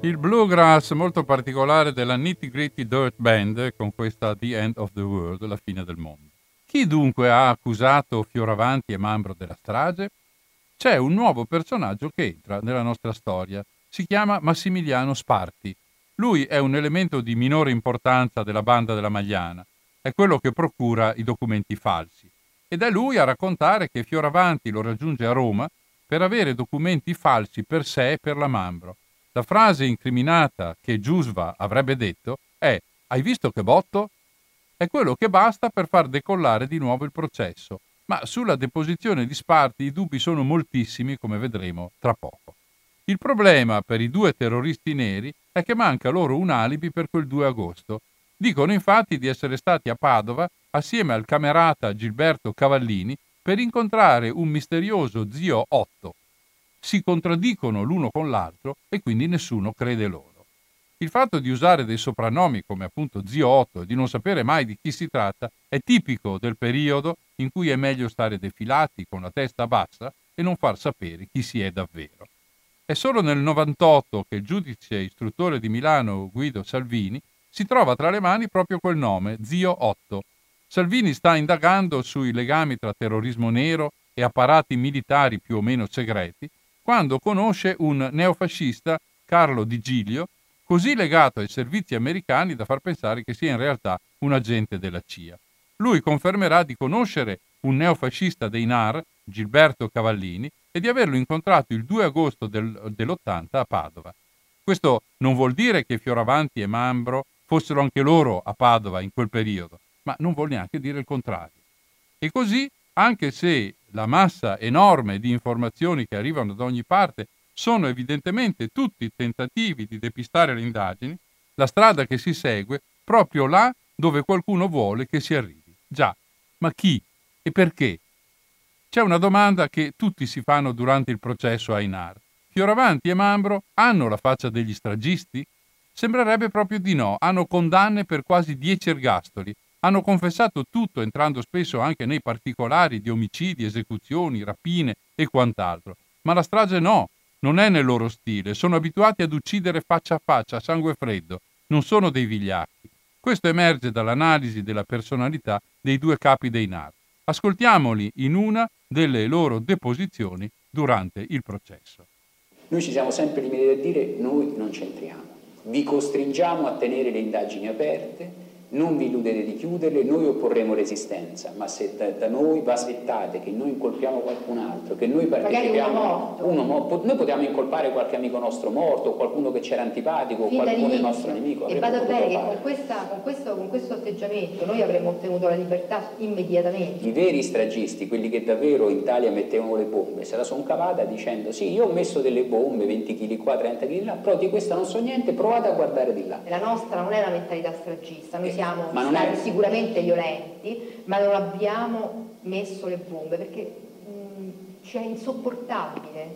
Il bluegrass molto particolare della Nitty Gritty Dirt Band con questa The End of the World, la fine del mondo. Chi dunque ha accusato Fioravanti e Mambro della strage? C'è un nuovo personaggio che entra nella nostra storia. Si chiama Massimiliano Sparti. Lui è un elemento di minore importanza della banda della Magliana. È quello che procura i documenti falsi. Ed è lui a raccontare che Fioravanti lo raggiunge a Roma per avere documenti falsi per sé e per la Mambro. La frase incriminata che Giusva avrebbe detto è: hai visto che botto? È quello che basta per far decollare di nuovo il processo, ma sulla deposizione di Sparti i dubbi sono moltissimi, come vedremo tra poco. Il problema per i due terroristi neri è che manca loro un alibi per quel due agosto. Dicono infatti di essere stati a Padova assieme al camerata Gilberto Cavallini per incontrare un misterioso zio Otto. Si contraddicono l'uno con l'altro e quindi nessuno crede loro. Il fatto di usare dei soprannomi come appunto zio Otto e di non sapere mai di chi si tratta è tipico del periodo in cui è meglio stare defilati con la testa bassa e non far sapere chi si è davvero. È solo nel novantotto che il giudice istruttore di Milano Guido Salvini si trova tra le mani proprio quel nome, zio Otto. Salvini sta indagando sui legami tra terrorismo nero e apparati militari più o meno segreti, quando conosce un neofascista, Carlo Di Giglio, così legato ai servizi americani da far pensare che sia in realtà un agente della C I A. Lui confermerà di conoscere un neofascista dei N A R, Gilberto Cavallini, e di averlo incontrato il due agosto del, dell'ottanta a Padova. Questo non vuol dire che Fioravanti e Mambro fossero anche loro a Padova in quel periodo, ma non vuol neanche dire il contrario. E così, anche se la massa enorme di informazioni che arrivano da ogni parte sono evidentemente tutti tentativi di depistare le indagini, la strada che si segue proprio là dove qualcuno vuole che si arrivi. Già, ma chi e perché? C'è una domanda che tutti si fanno durante il processo ai N A R. Fioravanti e Mambro hanno la faccia degli stragisti? Sembrerebbe proprio di no, hanno condanne per quasi dieci ergastoli, hanno confessato tutto entrando spesso anche nei particolari di omicidi, esecuzioni, rapine e quant'altro. Ma la strage no, non è nel loro stile, sono abituati ad uccidere faccia a faccia, a sangue freddo, non sono dei vigliacchi. Questo emerge dall'analisi della personalità dei due capi dei N A R. Ascoltiamoli in una delle loro deposizioni durante il processo. Noi ci siamo sempre limitati a dire: noi non c'entriamo, vi costringiamo a tenere le indagini aperte, non vi illudete di chiuderle, noi opporremo resistenza, ma se da, da noi vi aspettate che noi incolpiamo qualcun altro, che noi partecipiamo, uno morto. Noi potevamo incolpare qualche amico nostro morto, qualcuno che c'era antipatico, o qualcuno del nostro nemico. E vada bene che con, questa, con, questo, con questo atteggiamento noi avremmo ottenuto la libertà immediatamente. I veri stragisti, quelli che davvero in Italia mettevano le bombe, se la sono cavata dicendo: sì, io ho messo delle bombe, venti chili qua, trenta chili là, però di questa non so niente, provate a guardare di là. E la nostra non è una mentalità stragista, noi eh. siamo ma non stati è... sicuramente violenti, ma non abbiamo messo le bombe perché mh, ci è insopportabile,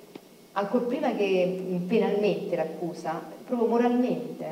ancor prima che penalmente l'accusa, proprio moralmente.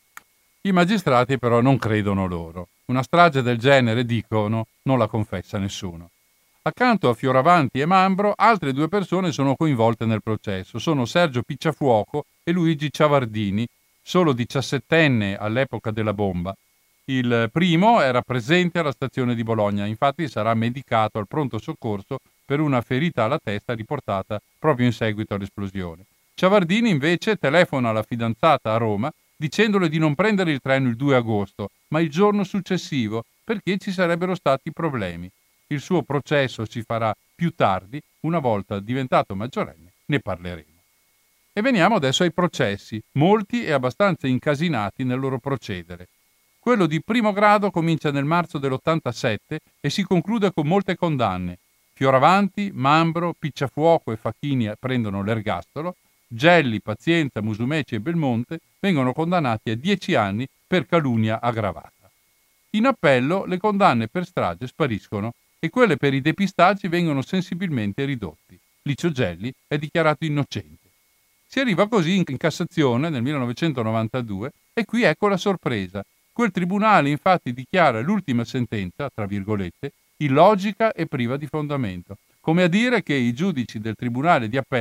I magistrati però non credono loro. Una strage del genere, dicono, non la confessa nessuno. Accanto a Fioravanti e Mambro, altre due persone sono coinvolte nel processo. Sono Sergio Picciafuoco e Luigi Ciavardini, solo diciassettenne all'epoca della bomba. Il primo era presente alla stazione di Bologna, infatti sarà medicato al pronto soccorso per una ferita alla testa riportata proprio in seguito all'esplosione. Ciavardini invece telefona alla fidanzata a Roma dicendole di non prendere il treno il due agosto, ma il giorno successivo, perché ci sarebbero stati problemi. Il suo processo si farà più tardi, una volta diventato maggiorenne, ne parleremo. E veniamo adesso ai processi, molti e abbastanza incasinati nel loro procedere. Quello di primo grado comincia nel marzo dell'ottantasette e si conclude con molte condanne. Fioravanti, Mambro, Picciafuoco e Facchini prendono l'ergastolo, Gelli, Pazienza, Musumeci e Belmonte vengono condannati a dieci anni per calunnia aggravata. In appello le condanne per strage spariscono e quelle per i depistaggi vengono sensibilmente ridotti. Licio Gelli è dichiarato innocente. Si arriva così in Cassazione nel millenovecentonovantadue e qui ecco la sorpresa. Quel tribunale infatti dichiara l'ultima sentenza, tra virgolette, illogica e priva di fondamento, come a dire che i giudici del tribunale di appello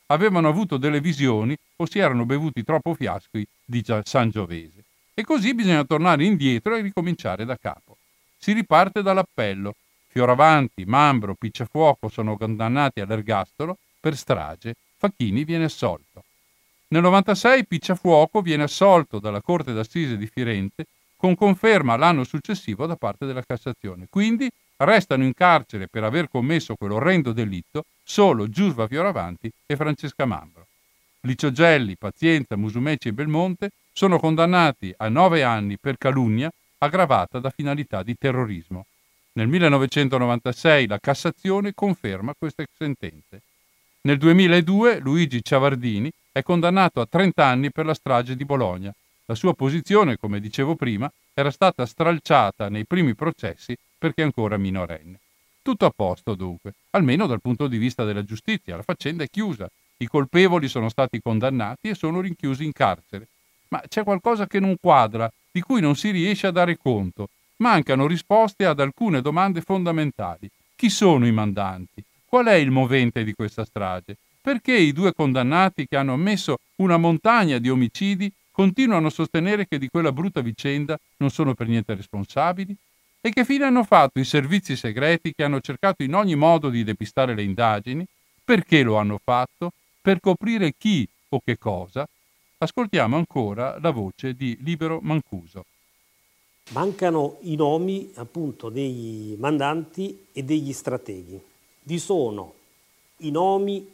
avevano avuto delle visioni o si erano bevuti troppo fiaschi di Sangiovese. E così bisogna tornare indietro e ricominciare da capo. Si riparte dall'appello. Fioravanti, Mambro, Picciafuoco sono condannati all'ergastolo per strage. Facchini viene assolto. Nel novantasei Picciafuoco viene assolto dalla Corte d'Assise di Firenze con conferma l'anno successivo da parte della Cassazione. Quindi restano in carcere per aver commesso quell'orrendo delitto solo Giusva Fioravanti e Francesca Mambro. Licio Gelli, Pazienza, Musumeci e Belmonte sono condannati a nove anni per calunnia aggravata da finalità di terrorismo. Nel millenovecentonovantasei la Cassazione conferma queste sentenze. Nel duemiladue Luigi Ciavardini è condannato a trenta anni per la strage di Bologna. La sua posizione, come dicevo prima, era stata stralciata nei primi processi perché ancora minorenne. Tutto a posto dunque, almeno dal punto di vista della giustizia. La faccenda è chiusa, i colpevoli sono stati condannati e sono rinchiusi in carcere. Ma c'è qualcosa che non quadra, di cui non si riesce a dare conto. Mancano risposte ad alcune domande fondamentali. Chi sono i mandanti? Qual è il movente di questa strage? Perché i due condannati che hanno ammesso una montagna di omicidi continuano a sostenere che di quella brutta vicenda non sono per niente responsabili? E che fine hanno fatto i servizi segreti che hanno cercato in ogni modo di depistare le indagini? Perché lo hanno fatto? Per coprire chi o che cosa? Ascoltiamo ancora la voce di Libero Mancuso. Mancano i nomi appunto dei mandanti e degli strateghi. Vi sono i nomi,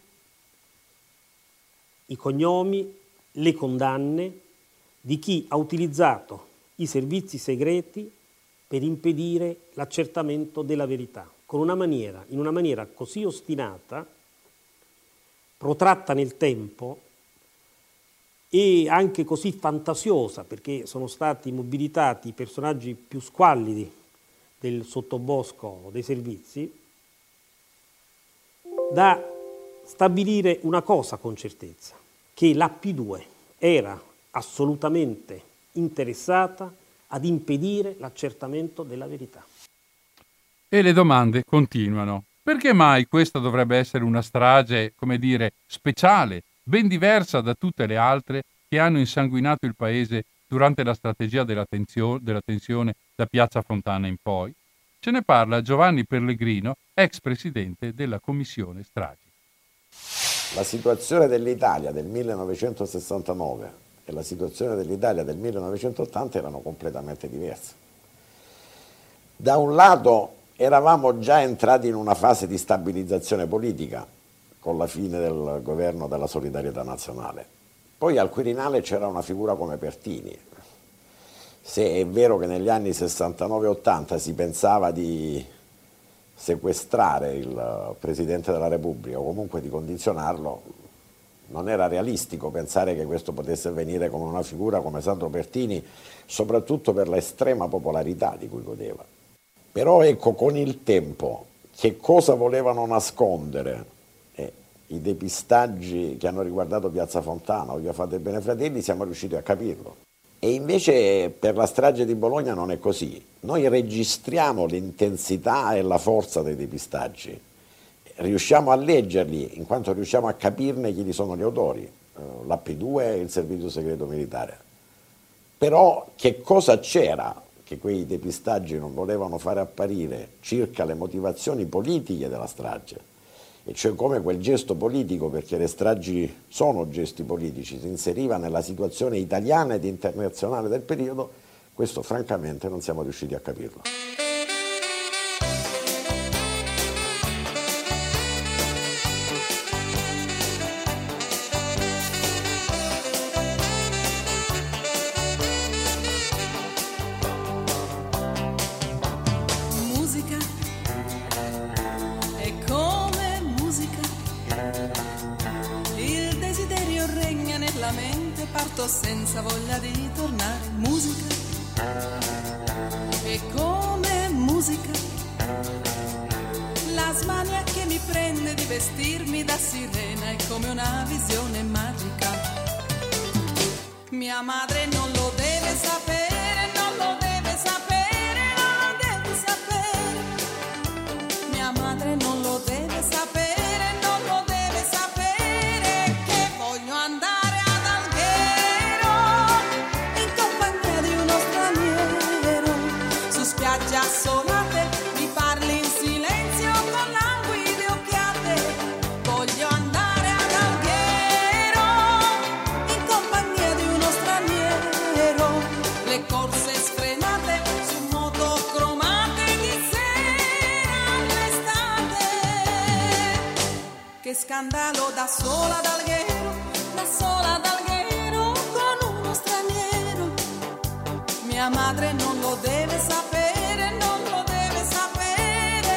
i cognomi, le condanne di chi ha utilizzato i servizi segreti per impedire l'accertamento della verità, con una maniera, in una maniera così ostinata, protratta nel tempo e anche così fantasiosa, perché sono stati mobilitati i personaggi più squallidi del sottobosco dei servizi, da stabilire una cosa con certezza, che la P due era assolutamente interessata ad impedire l'accertamento della verità. E le domande continuano. Perché mai questa dovrebbe essere una strage, come dire, speciale, ben diversa da tutte le altre che hanno insanguinato il paese durante la strategia della, tenzio- della tensione da Piazza Fontana in poi? Ce ne parla Giovanni Pellegrino, ex presidente della Commissione Stragi. La situazione dell'Italia del millenovecentosessantanove e la situazione dell'Italia del millenovecentottanta erano completamente diverse. Da un lato eravamo già entrati in una fase di stabilizzazione politica con la fine del governo della solidarietà nazionale. Poi al Quirinale c'era una figura come Pertini. Se è vero che negli anni sessantanove ottanta si pensava di sequestrare il Presidente della Repubblica o comunque di condizionarlo, non era realistico pensare che questo potesse avvenire con una figura come Sandro Pertini, soprattutto per l'estrema popolarità di cui godeva. Però ecco, con il tempo, che cosa volevano nascondere eh, i depistaggi che hanno riguardato Piazza Fontana o Via Fate Bene Fratelli, siamo riusciti a capirlo. E invece per la strage di Bologna non è così. Noi registriamo l'intensità e la forza dei depistaggi, riusciamo a leggerli in quanto riusciamo a capirne chi sono gli autori, la P due e il Servizio Segreto Militare. Però che cosa c'era che quei depistaggi non volevano fare apparire circa le motivazioni politiche della strage? E cioè come quel gesto politico, perché le stragi sono gesti politici, si inseriva nella situazione italiana ed internazionale del periodo, questo francamente non siamo riusciti a capirlo. Senza voglia di tornare, musica è come musica, la smania che mi prende di vestirmi da sirena è come una visione magica. Mia madre non lo deve sapere, non lo deve sapere, non lo deve sapere. Mia madre non lo deve sapere, non lo deve sapere. assolate, mi parli in silenzio con languide occhiate. Voglio andare ad Alghero in compagnia di uno straniero. Le corse sfrenate su moto cromate di sera all'estate. Che scandalo da sola ad Alghero, da sola ad Alghero con uno straniero. Mia madre non lo deve sapere, non lo deve sapere.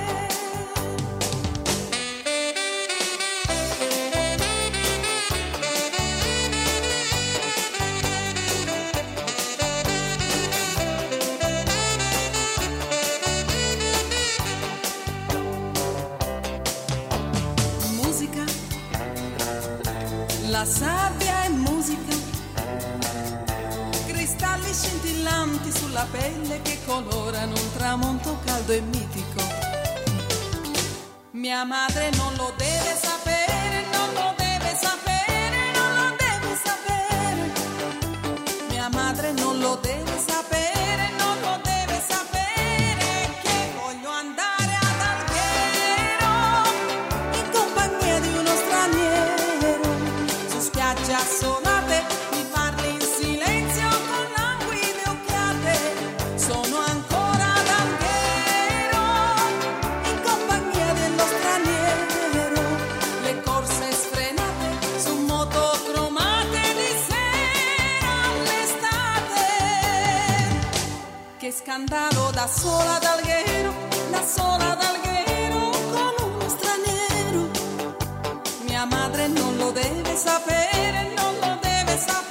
Musica, la sabbia è musica, cristalli scintillanti sulla pelle che colorano un tramonto caldo e mitico. Mia madre non lo deve sapere, non lo deve sapere, non lo deve sapere. Mia madre non lo deve sapere, non lo deve sapere. Che voglio andare ad Alghero in compagnia di uno straniero. Su spiagge assolate mi parli in silenzio con languide occhiate. Sono ancora ad Alghero in compagnia dello straniero. Le corse sfrenate su moto cromate di sera all'estate. Che scandalo da sola ad Alghero, da sola ad Alghero con uno straniero. Mia madre non lo deve sapere, non lo deve sapere.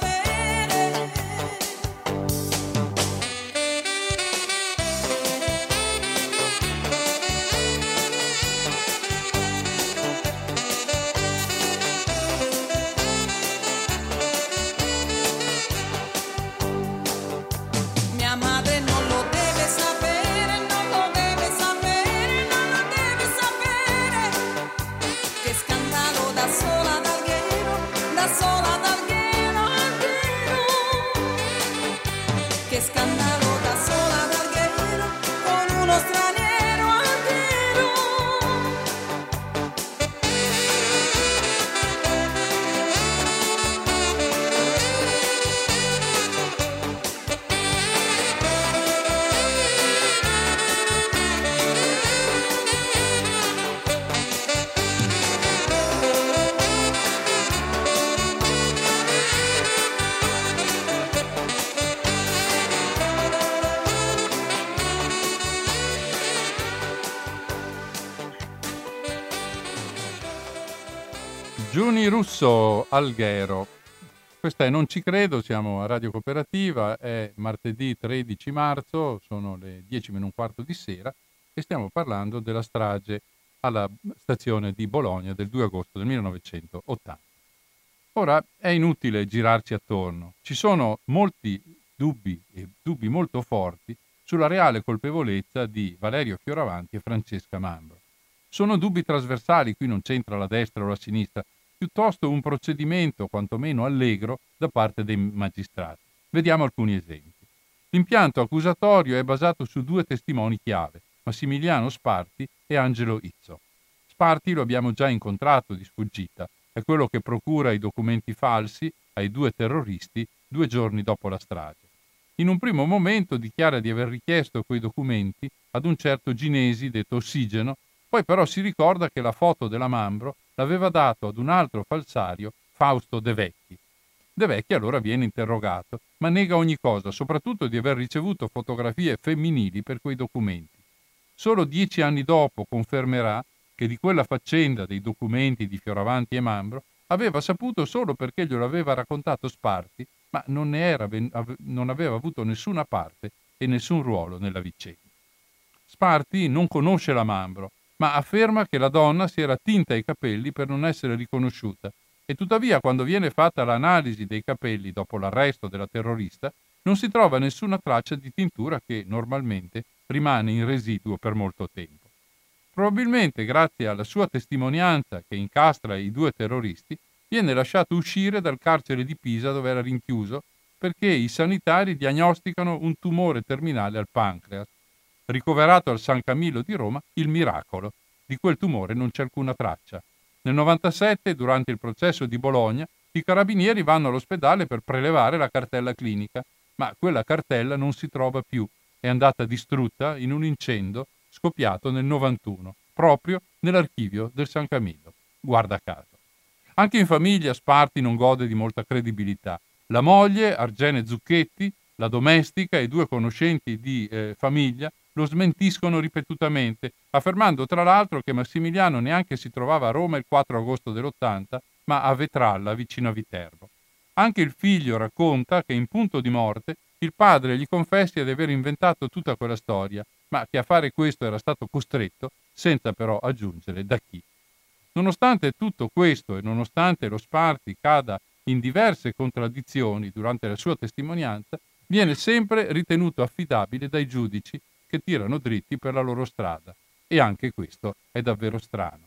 Mia madre non lo deve sapere, non lo deve sapere, non lo deve sapere. Che scandalo da sola ad Alghero, da sola ad Alghero, Alghero. Che scandalo da sola ad Alghero con uno straniero, Alghero. Giuni Russo, Alghero. Questa è Non ci credo, siamo a Radio Cooperativa, è martedì tredici marzo, sono le dieci meno un quarto di sera e stiamo parlando della strage alla stazione di Bologna del due agosto del millenovecentottanta. Ora è inutile girarci attorno, ci sono molti dubbi e dubbi molto forti sulla reale colpevolezza di Valerio Fioravanti e Francesca Mambro. Sono dubbi trasversali, qui non c'entra la destra o la sinistra, piuttosto un procedimento quantomeno allegro da parte dei magistrati. Vediamo alcuni esempi. L'impianto accusatorio è basato su due testimoni chiave, Massimiliano Sparti e Angelo Izzo. Sparti lo abbiamo già incontrato di sfuggita, è quello che procura i documenti falsi ai due terroristi due giorni dopo la strage. In un primo momento dichiara di aver richiesto quei documenti ad un certo Ginesi detto Ossigeno, poi però si ricorda che la foto della Mambro l'aveva dato ad un altro falsario, Fausto De Vecchi. De Vecchi allora viene interrogato, ma nega ogni cosa, soprattutto di aver ricevuto fotografie femminili per quei documenti. Solo dieci anni dopo confermerà che di quella faccenda dei documenti di Fioravanti e Mambro aveva saputo solo perché glielo aveva raccontato Sparti, ma non, ne era, non aveva avuto nessuna parte e nessun ruolo nella vicenda. Sparti non conosce la Mambro, ma afferma che la donna si era tinta i capelli per non essere riconosciuta e tuttavia quando viene fatta l'analisi dei capelli dopo l'arresto della terrorista non si trova nessuna traccia di tintura che normalmente rimane in residuo per molto tempo. Probabilmente grazie alla sua testimonianza che incastra i due terroristi viene lasciato uscire dal carcere di Pisa dove era rinchiuso perché i sanitari diagnosticano un tumore terminale al pancreas. ricoverato al San Camillo di Roma, il miracolo. Di quel tumore non c'è alcuna traccia. Nel novantasette, durante il processo di Bologna, i carabinieri vanno all'ospedale per prelevare la cartella clinica, ma quella cartella non si trova più, è andata distrutta in un incendio scoppiato nel novantuno, proprio nell'archivio del San Camillo. Guarda caso. Anche in famiglia Sparti non gode di molta credibilità. La moglie, Argene Zucchetti, la domestica e due conoscenti di eh, famiglia lo smentiscono ripetutamente, affermando tra l'altro che Massimiliano neanche si trovava a Roma il quattro agosto dell'ottanta, ma a Vetralla, vicino a Viterbo. Anche il figlio racconta che in punto di morte il padre gli confessi di aver inventato tutta quella storia, ma che a fare questo era stato costretto, senza però aggiungere da chi. Nonostante tutto questo e nonostante lo Sparti cada in diverse contraddizioni durante la sua testimonianza, viene sempre ritenuto affidabile dai giudici che tirano dritti per la loro strada. E anche questo è davvero strano.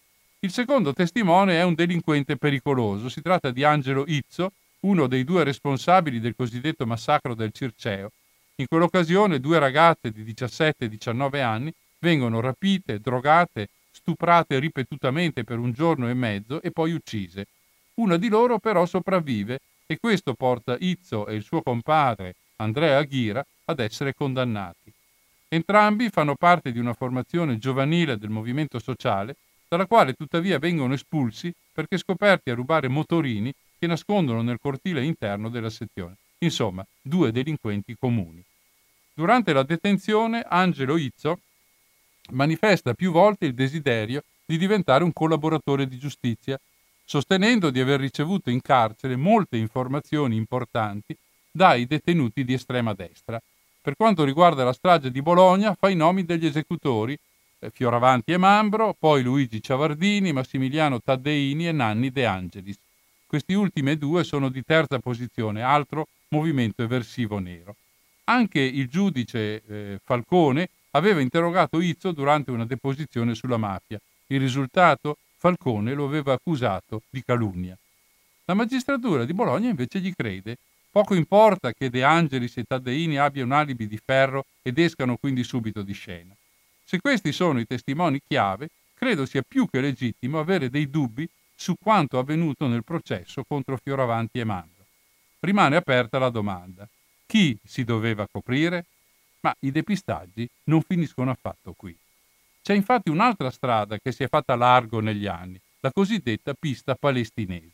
Il secondo testimone è un delinquente pericoloso. Si tratta di Angelo Izzo, uno dei due responsabili del cosiddetto massacro del Circeo. In quell'occasione due ragazze di diciassette e diciannove anni vengono rapite, drogate, stuprate ripetutamente per un giorno e mezzo e poi uccise. Una di loro però sopravvive e questo porta Izzo e il suo compadre Andrea Aghira ad essere condannati. Entrambi fanno parte di una formazione giovanile del movimento sociale, dalla quale tuttavia vengono espulsi perché scoperti a rubare motorini che nascondono nel cortile interno della sezione. Insomma, due delinquenti comuni. Durante la detenzione, Angelo Izzo manifesta più volte il desiderio di diventare un collaboratore di giustizia, sostenendo di aver ricevuto in carcere molte informazioni importanti dai detenuti di estrema destra. Per quanto riguarda la strage di Bologna, fa i nomi degli esecutori, eh, Fioravanti e Mambro, poi Luigi Ciavardini, Massimiliano Taddeini e Nanni De Angelis. Questi ultimi due sono di terza posizione, altro movimento eversivo nero. Anche il giudice eh, Falcone aveva interrogato Izzo durante una deposizione sulla mafia. Il risultato? Falcone lo aveva accusato di calunnia. La magistratura di Bologna invece gli crede. Poco importa che De Angelis e Taddeini abbiano un alibi di ferro ed escano quindi subito di scena. Se questi sono i testimoni chiave, credo sia più che legittimo avere dei dubbi su quanto avvenuto nel processo contro Fioravanti e Mambro. Rimane aperta la domanda: chi si doveva coprire? Ma i depistaggi non finiscono affatto qui. C'è infatti un'altra strada che si è fatta largo negli anni, la cosiddetta pista palestinese.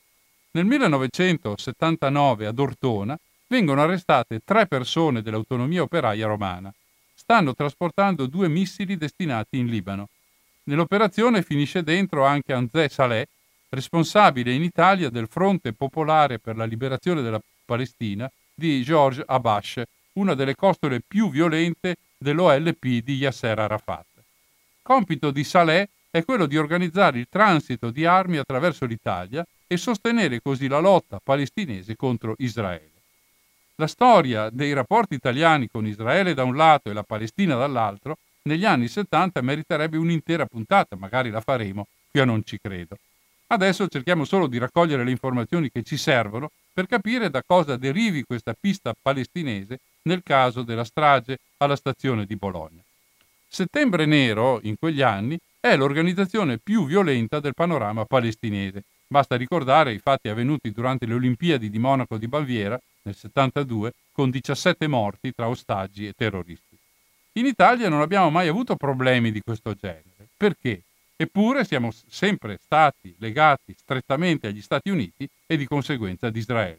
Nel millenovecentosettantanove ad Ortona vengono arrestate tre persone dell'autonomia operaia romana. Stanno trasportando due missili destinati in Libano. Nell'operazione finisce dentro anche Anzè Saleh, responsabile in Italia del Fronte Popolare per la Liberazione della Palestina di George Abash, una delle costole più violente dell'O L P di Yasser Arafat. Compito di Saleh è quello di organizzare il transito di armi attraverso l'Italia e sostenere così la lotta palestinese contro Israele. La storia dei rapporti italiani con Israele da un lato e la Palestina dall'altro negli anni settanta meriterebbe un'intera puntata, magari la faremo, qui a Non ci credo. Adesso cerchiamo solo di raccogliere le informazioni che ci servono per capire da cosa derivi questa pista palestinese nel caso della strage alla stazione di Bologna. Settembre Nero, in quegli anni, è l'organizzazione più violenta del panorama palestinese. Basta ricordare i fatti avvenuti durante le Olimpiadi di Monaco di Baviera nel settantadue, con diciassette morti tra ostaggi e terroristi. In Italia non abbiamo mai avuto problemi di questo genere. Perché? Eppure siamo sempre stati legati strettamente agli Stati Uniti e di conseguenza ad Israele.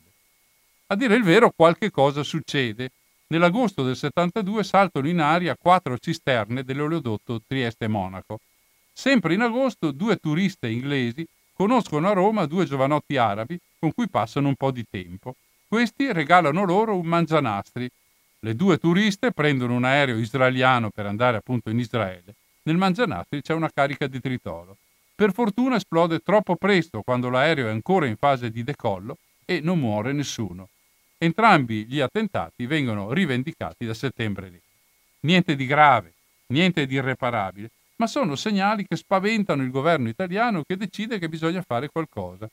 A dire il vero, qualche cosa succede. Nell'agosto del settantadue saltano in aria quattro cisterne dell'oleodotto Trieste-Monaco. Sempre in agosto due turiste inglesi conoscono a Roma due giovanotti arabi con cui passano un po' di tempo. Questi regalano loro un mangianastri. Le due turiste prendono un aereo israeliano per andare appunto in Israele. Nel mangianastri c'è una carica di tritolo. Per fortuna esplode troppo presto quando l'aereo è ancora in fase di decollo e non muore nessuno. Entrambi gli attentati vengono rivendicati da Settembre Nero. Niente di grave, niente di irreparabile, ma sono segnali che spaventano il governo italiano che decide che bisogna fare qualcosa.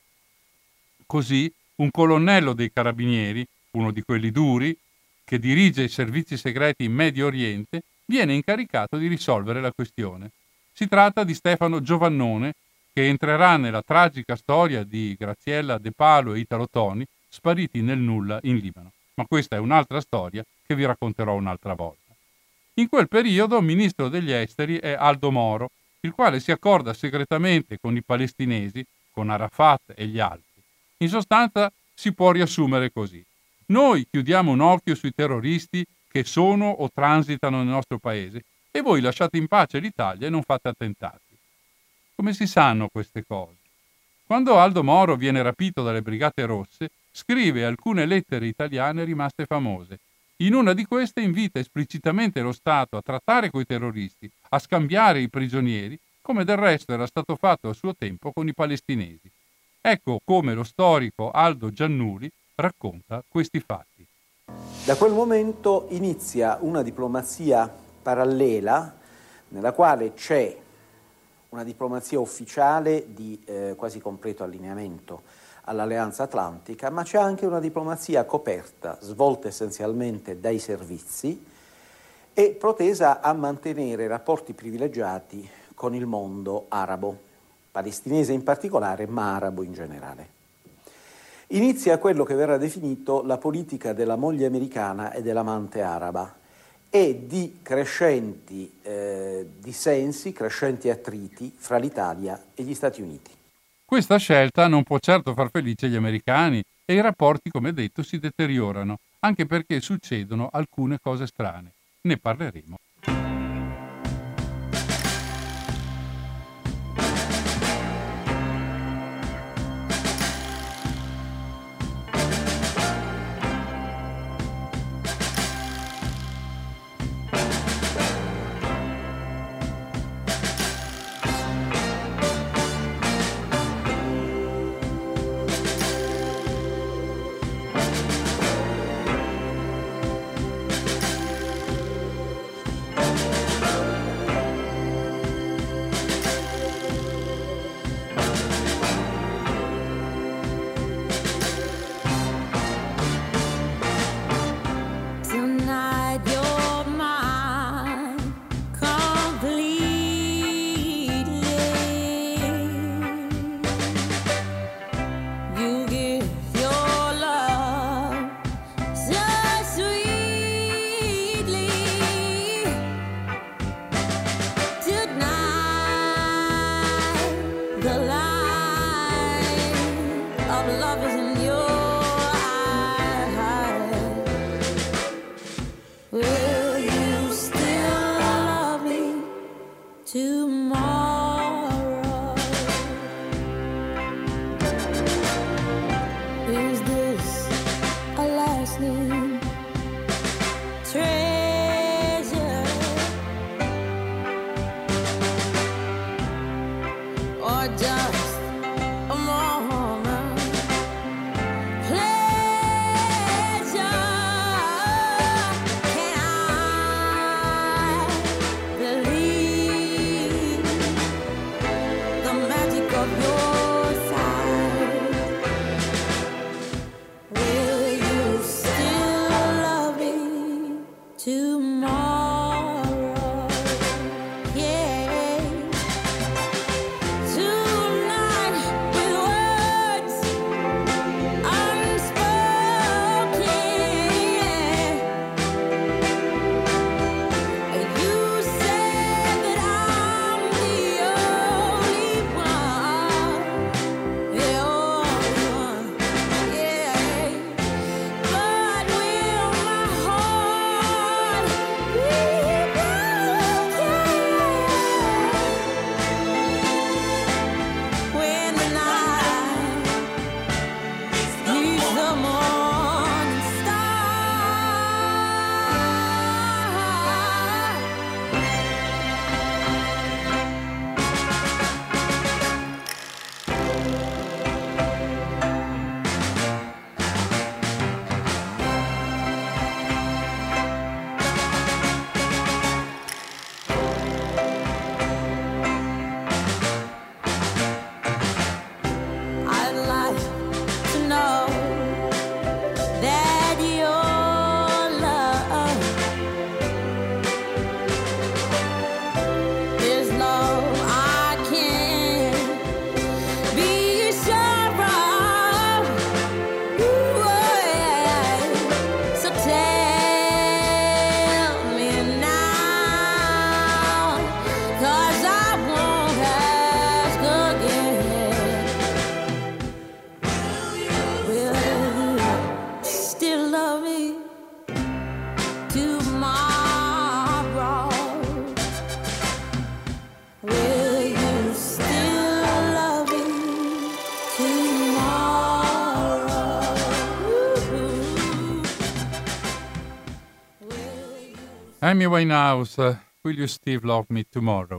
Così un colonnello dei carabinieri, uno di quelli duri, che dirige i servizi segreti in Medio Oriente, viene incaricato di risolvere la questione. Si tratta di Stefano Giovannone, che entrerà nella tragica storia di Graziella De Palo e Italo Toni, spariti nel nulla in Libano. Ma questa è un'altra storia che vi racconterò un'altra volta. In quel periodo ministro degli esteri è Aldo Moro, il quale si accorda segretamente con i palestinesi, con Arafat e gli altri. In sostanza si può riassumere così: noi chiudiamo un occhio sui terroristi che sono o transitano nel nostro paese e voi lasciate in pace l'Italia e non fate attentati. Come si sanno queste cose? Quando Aldo Moro viene rapito dalle Brigate Rosse, scrive alcune lettere italiane rimaste famose. In una di queste invita esplicitamente lo Stato a trattare coi terroristi, a scambiare i prigionieri, come del resto era stato fatto a suo tempo con i palestinesi. Ecco come lo storico Aldo Giannuli racconta questi fatti. Da quel momento inizia una diplomazia parallela nella quale c'è una diplomazia ufficiale di eh, quasi completo allineamento all'Alleanza Atlantica, ma c'è anche una diplomazia coperta, svolta essenzialmente dai servizi e protesa a mantenere rapporti privilegiati con il mondo arabo, palestinese in particolare, ma arabo in generale. Inizia quello che verrà definito la politica della moglie americana e dell'amante araba, e di crescenti eh, dissensi, crescenti attriti fra l'Italia e gli Stati Uniti. Questa scelta non può certo far felice gli americani e i rapporti, come detto, si deteriorano, anche perché succedono alcune cose strane. Ne parleremo. Amy Winehouse, Will You Steve Love Me Tomorrow?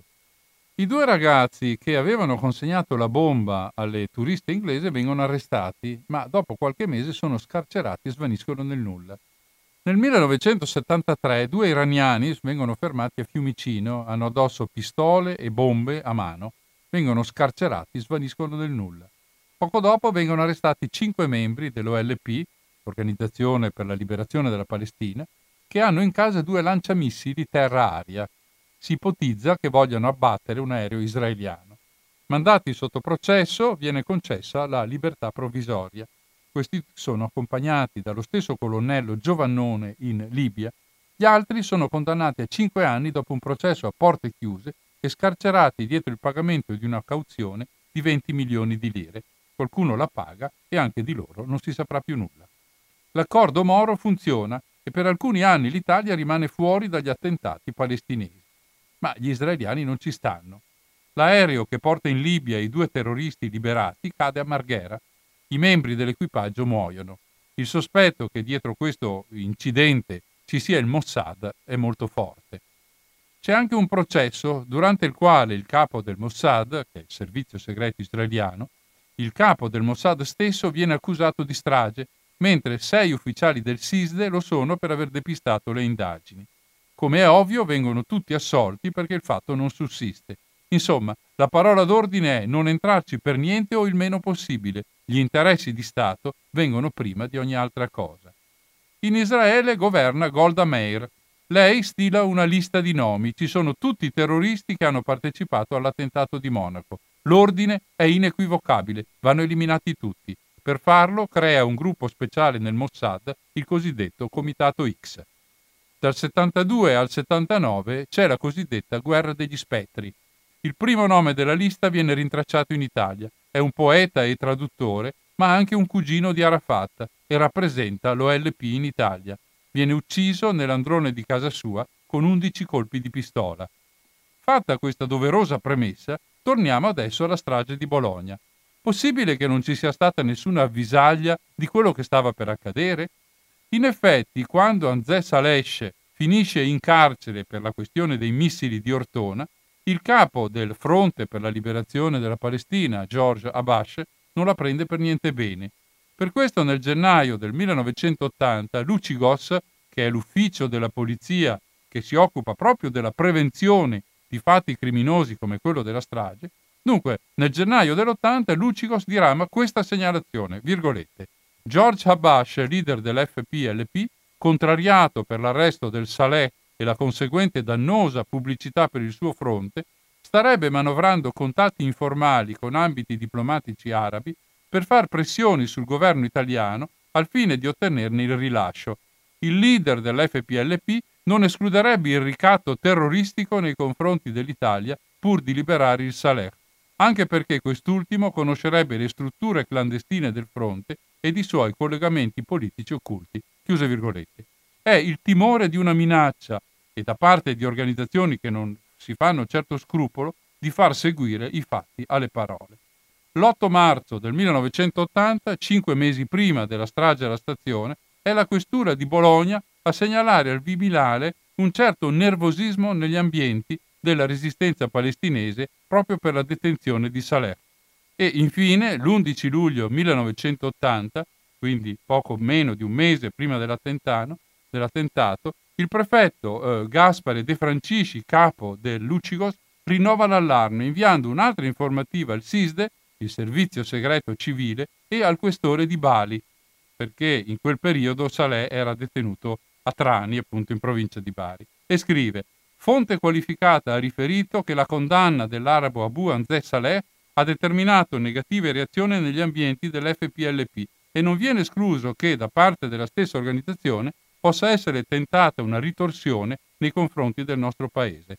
I due ragazzi che avevano consegnato la bomba alle turiste inglesi vengono arrestati, ma dopo qualche mese sono scarcerati e svaniscono nel nulla. Nel millenovecentosettantatré due iraniani vengono fermati a Fiumicino, hanno addosso pistole e bombe a mano, vengono scarcerati, svaniscono nel nulla. Poco dopo vengono arrestati cinque membri dell'O L P, Organizzazione per la Liberazione della Palestina, che hanno in casa due lanciamissili terra-aria. Si ipotizza che vogliano abbattere un aereo israeliano. Mandati sotto processo, viene concessa la libertà provvisoria. Questi sono accompagnati dallo stesso colonnello Giovannone in Libia. Gli altri sono condannati a cinque anni dopo un processo a porte chiuse e scarcerati dietro il pagamento di una cauzione di venti milioni di lire. Qualcuno la paga e anche di loro non si saprà più nulla. L'accordo Moro funziona e per alcuni anni l'Italia rimane fuori dagli attentati palestinesi. Ma gli israeliani non ci stanno. L'aereo che porta in Libia i due terroristi liberati cade a Marghera. I membri dell'equipaggio muoiono. Il sospetto che dietro questo incidente ci sia il Mossad è molto forte. C'è anche un processo durante il quale il capo del Mossad, che è il servizio segreto israeliano, il capo del Mossad stesso viene accusato di strage, mentre sei ufficiali del SISDE lo sono per aver depistato le indagini. Come è ovvio, vengono tutti assolti perché il fatto non sussiste. Insomma, la parola d'ordine è non entrarci per niente o il meno possibile. Gli interessi di Stato vengono prima di ogni altra cosa. In Israele governa Golda Meir. Lei stila una lista di nomi. Ci sono tutti i terroristi che hanno partecipato all'attentato di Monaco. L'ordine è inequivocabile, vanno eliminati tutti. Per farlo crea un gruppo speciale nel Mossad, il cosiddetto Comitato X. Dal settantadue al settantanove c'è la cosiddetta Guerra degli Spettri. Il primo nome della lista viene rintracciato in Italia. È un poeta e traduttore, ma anche un cugino di Arafat e rappresenta l'O L P in Italia. Viene ucciso nell'androne di casa sua con undici colpi di pistola. Fatta questa doverosa premessa, torniamo adesso alla strage di Bologna. Possibile che non ci sia stata nessuna avvisaglia di quello che stava per accadere? In effetti, quando Anzè Saleh finisce in carcere per la questione dei missili di Ortona, il capo del Fronte per la Liberazione della Palestina, George Abash, non la prende per niente bene. Per questo nel gennaio del millenovecentottanta l'Ucigos, che è l'ufficio della polizia che si occupa proprio della prevenzione di fatti criminosi come quello della strage, dunque nel gennaio dell'ottanta l'Ucigos dirama questa segnalazione, virgolette, George Habash, leader dell'F P L P, contrariato per l'arresto del Saleh e la conseguente dannosa pubblicità per il suo fronte, starebbe manovrando contatti informali con ambiti diplomatici arabi per far pressioni sul governo italiano al fine di ottenerne il rilascio. Il leader dell'F P L P non escluderebbe il ricatto terroristico nei confronti dell'Italia pur di liberare il Saleh, anche perché quest'ultimo conoscerebbe le strutture clandestine del fronte ed i suoi collegamenti politici occulti. Chiuse virgolette. È il timore di una minaccia e da parte di organizzazioni che non si fanno certo scrupolo di far seguire i fatti alle parole. L'otto marzo del millenovecentottanta, cinque mesi prima della strage alla stazione, è la questura di Bologna a segnalare al Viminale un certo nervosismo negli ambienti della resistenza palestinese proprio per la detenzione di Saleh. E infine, l'undici luglio millenovecentottanta, quindi poco meno di un mese prima dell'attentato, dell'attentato il prefetto eh, Gaspare De Francisci, capo dell'Ucigos, rinnova l'allarme inviando un'altra informativa al SISDE, il servizio segreto civile, e al questore di Bali, perché in quel periodo Saleh era detenuto a Trani, appunto in provincia di Bari, e scrive: fonte qualificata ha riferito che la condanna dell'arabo Abu Anzè Saleh ha determinato negative reazioni negli ambienti dell'F P L P e non viene escluso che da parte della stessa organizzazione possa essere tentata una ritorsione nei confronti del nostro paese.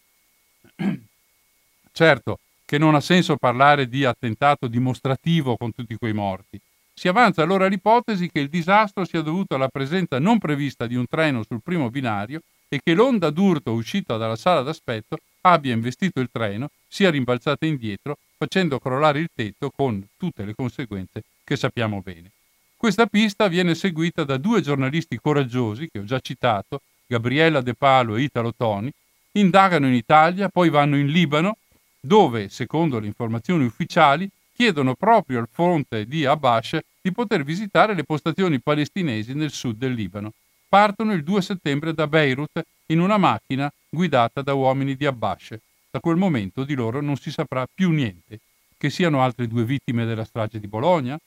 Certo che non ha senso parlare di attentato dimostrativo con tutti quei morti. Si avanza allora l'ipotesi che il disastro sia dovuto alla presenza non prevista di un treno sul primo binario e che l'onda d'urto uscita dalla sala d'aspetto abbia investito il treno, sia rimbalzata indietro, facendo crollare il tetto con tutte le conseguenze che sappiamo bene. Questa pista viene seguita da due giornalisti coraggiosi, che ho già citato, Gabriella De Palo e Italo Toni, indagano in Italia, poi vanno in Libano, dove, secondo le informazioni ufficiali, chiedono proprio al fronte di Abbas di poter visitare le postazioni palestinesi nel sud del Libano. Partono il due settembre da Beirut in una macchina guidata da uomini di Abbas. Da quel momento di loro non si saprà più niente. Che siano altre due vittime della strage di Bologna?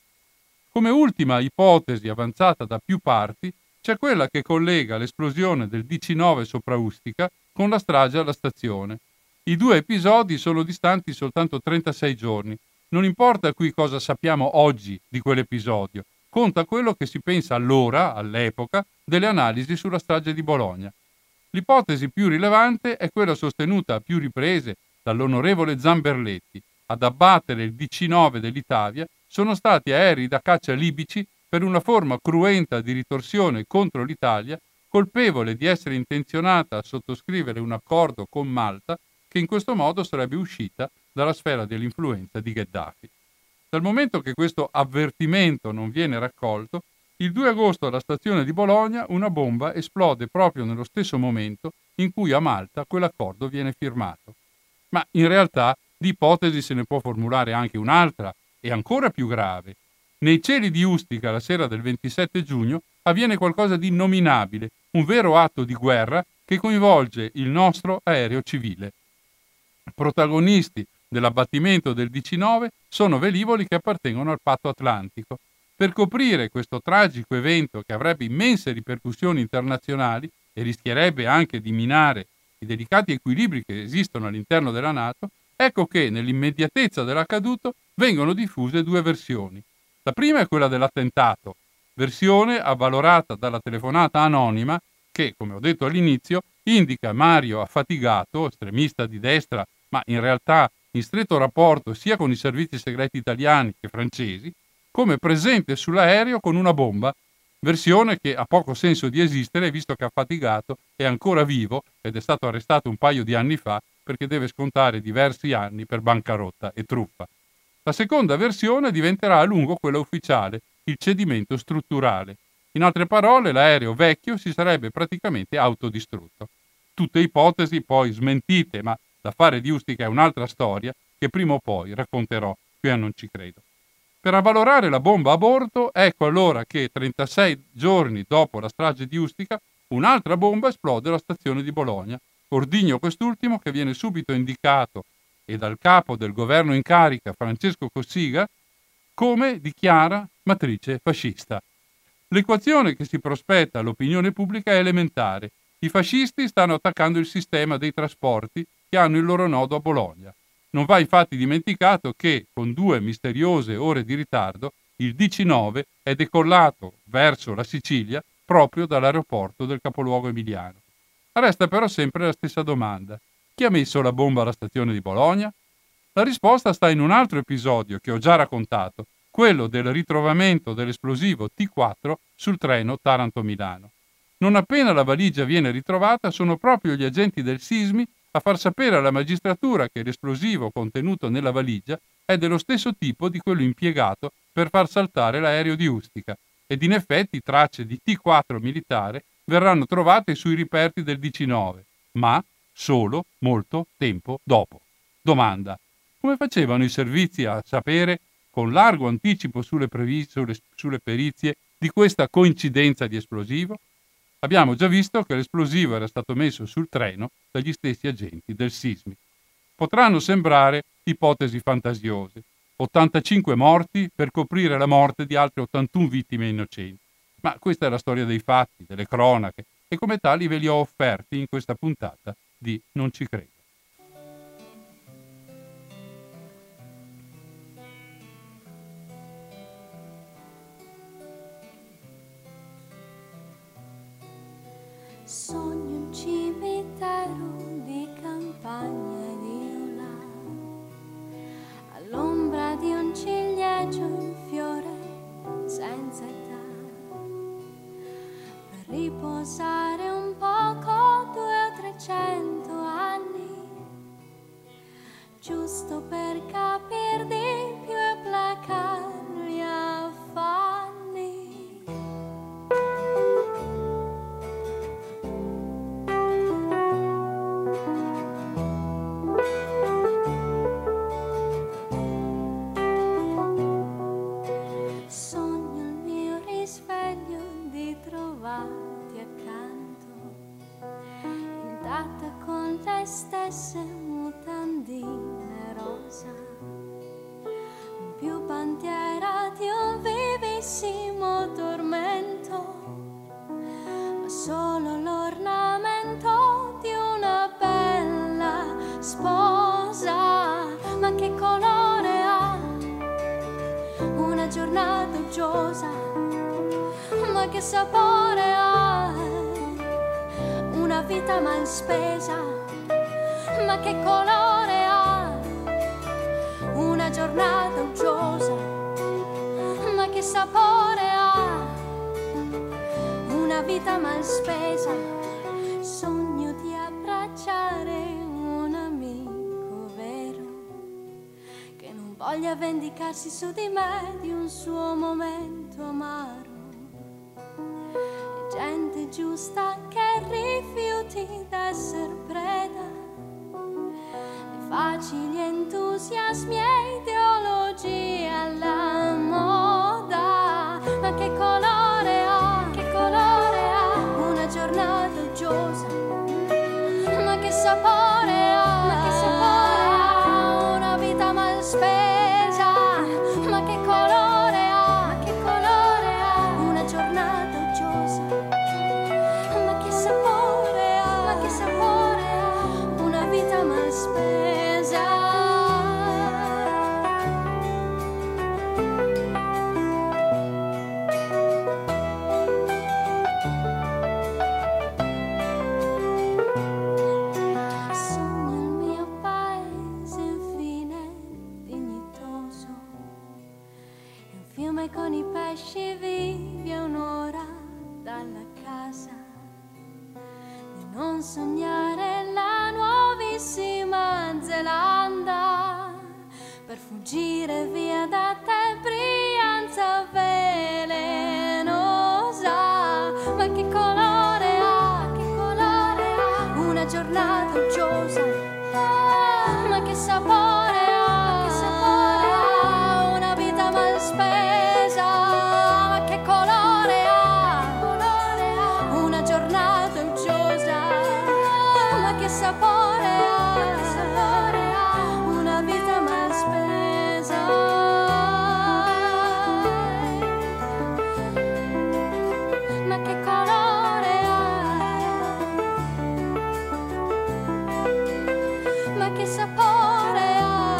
Come ultima ipotesi avanzata da più parti c'è quella che collega l'esplosione del D C nove sopra Ustica con la strage alla stazione. I due episodi sono distanti soltanto trentasei giorni. Non importa qui cosa sappiamo oggi di quell'episodio, conta quello che si pensa allora, all'epoca, delle analisi sulla strage di Bologna. L'ipotesi più rilevante è quella sostenuta a più riprese dall'onorevole Zamberletti. Ad abbattere il D C nove dell'Italia sono stati aerei da caccia libici per una forma cruenta di ritorsione contro l'Italia, colpevole di essere intenzionata a sottoscrivere un accordo con Malta che in questo modo sarebbe uscita dalla sfera dell'influenza di Gheddafi. Dal momento che questo avvertimento non viene raccolto, il due agosto alla stazione di Bologna una bomba esplode proprio nello stesso momento in cui a Malta quell'accordo viene firmato. Ma in realtà di ipotesi se ne può formulare anche un'altra, e ancora più grave. Nei cieli di Ustica la sera del ventisette giugno avviene qualcosa di innominabile, un vero atto di guerra che coinvolge il nostro aereo civile. Protagonisti dell'abbattimento del D C nove sono velivoli che appartengono al Patto Atlantico. Per coprire questo tragico evento che avrebbe immense ripercussioni internazionali e rischierebbe anche di minare i delicati equilibri che esistono all'interno della NATO, ecco che nell'immediatezza dell'accaduto vengono diffuse due versioni. La prima è quella dell'attentato, versione avvalorata dalla telefonata anonima che, come ho detto all'inizio, indica Mario Affatigato, estremista di destra, ma in realtà in stretto rapporto sia con i servizi segreti italiani che francesi, come presente sull'aereo con una bomba, versione che ha poco senso di esistere visto che Affatigato è ancora vivo ed è stato arrestato un paio di anni fa perché deve scontare diversi anni per bancarotta e truffa. La seconda versione diventerà a lungo quella ufficiale, il cedimento strutturale. In altre parole, l'aereo vecchio si sarebbe praticamente autodistrutto. Tutte ipotesi poi smentite, ma l'affare di Ustica è un'altra storia che prima o poi racconterò qui a Non ci credo. Per avvalorare la bomba a bordo, ecco allora che trentasei giorni dopo la strage di Ustica, un'altra bomba esplode alla stazione di Bologna. Ordigno quest'ultimo che viene subito indicato e dal capo del governo in carica, Francesco Cossiga, come dichiara matrice fascista. L'equazione che si prospetta all'opinione pubblica è elementare. I fascisti stanno attaccando il sistema dei trasporti che hanno il loro nodo a Bologna. Non va infatti dimenticato che, con due misteriose ore di ritardo, il D C nove è decollato verso la Sicilia proprio dall'aeroporto del capoluogo emiliano. Resta però sempre la stessa domanda. Chi ha messo la bomba alla stazione di Bologna? La risposta sta in un altro episodio che ho già raccontato, quello del ritrovamento dell'esplosivo T quattro sul treno Taranto-Milano. Non appena la valigia viene ritrovata, sono proprio gli agenti del Sismi a far sapere alla magistratura che l'esplosivo contenuto nella valigia è dello stesso tipo di quello impiegato per far saltare l'aereo di Ustica, ed in effetti tracce di T quattro militare verranno trovate sui riperti del D C nove, ma solo molto tempo dopo. Domanda: come facevano i servizi a sapere con largo anticipo sulle, previs- sulle, sulle perizie di questa coincidenza di esplosivo? Abbiamo già visto che l'esplosivo era stato messo sul treno dagli stessi agenti del Sismi. Potranno sembrare ipotesi fantasiose. ottantacinque morti per coprire la morte di altre ottantuno vittime innocenti. Ma questa è la storia dei fatti, delle cronache, e come tali ve li ho offerti in questa puntata di Non ci credo. Sogno un cimitero di campagna e di là, all'ombra di un ciliegio un fiore senza età, per riposare un poco due o trecento anni, giusto per capir di più e placar gli affanni. le stesse mutandine rosa, non più bandiera di un vivissimo tormento, ma solo l'ornamento di una bella sposa. Ma che colore ha una giornata uggiosa, ma che sapore ha una vita mal spesa, ma che colore ha una giornata uggiosa, ma che sapore ha una vita mal spesa. Sogno di abbracciare un amico vero che non voglia vendicarsi su di me di un suo momento amaro, e gente giusta che rifiuti d'esser preda di facili entusiasmi e ideologie alla moda. Ma che colore ha, che colore ha una giornata uggiosa, ma che sapore ha, ma che sapore ha una vita mal spesa, ma che colore ha, ma che colore ha una giornata uggiosa, ma che sapore ha, ma che sapore ha una vita mal spesa. Con i pesci vivi a un'ora dalla casa, di non sognare la nuovissima Zelanda, per fuggire via da te Brianza velenosa. Ma che colore ha, che colore ha una giornata uggiosa, ma che sapore ha, che sapore ha una vita mal spesa. Sapore ha, sapore ha una vita mal spesa. Ma che colore ha, ma che sapore ha.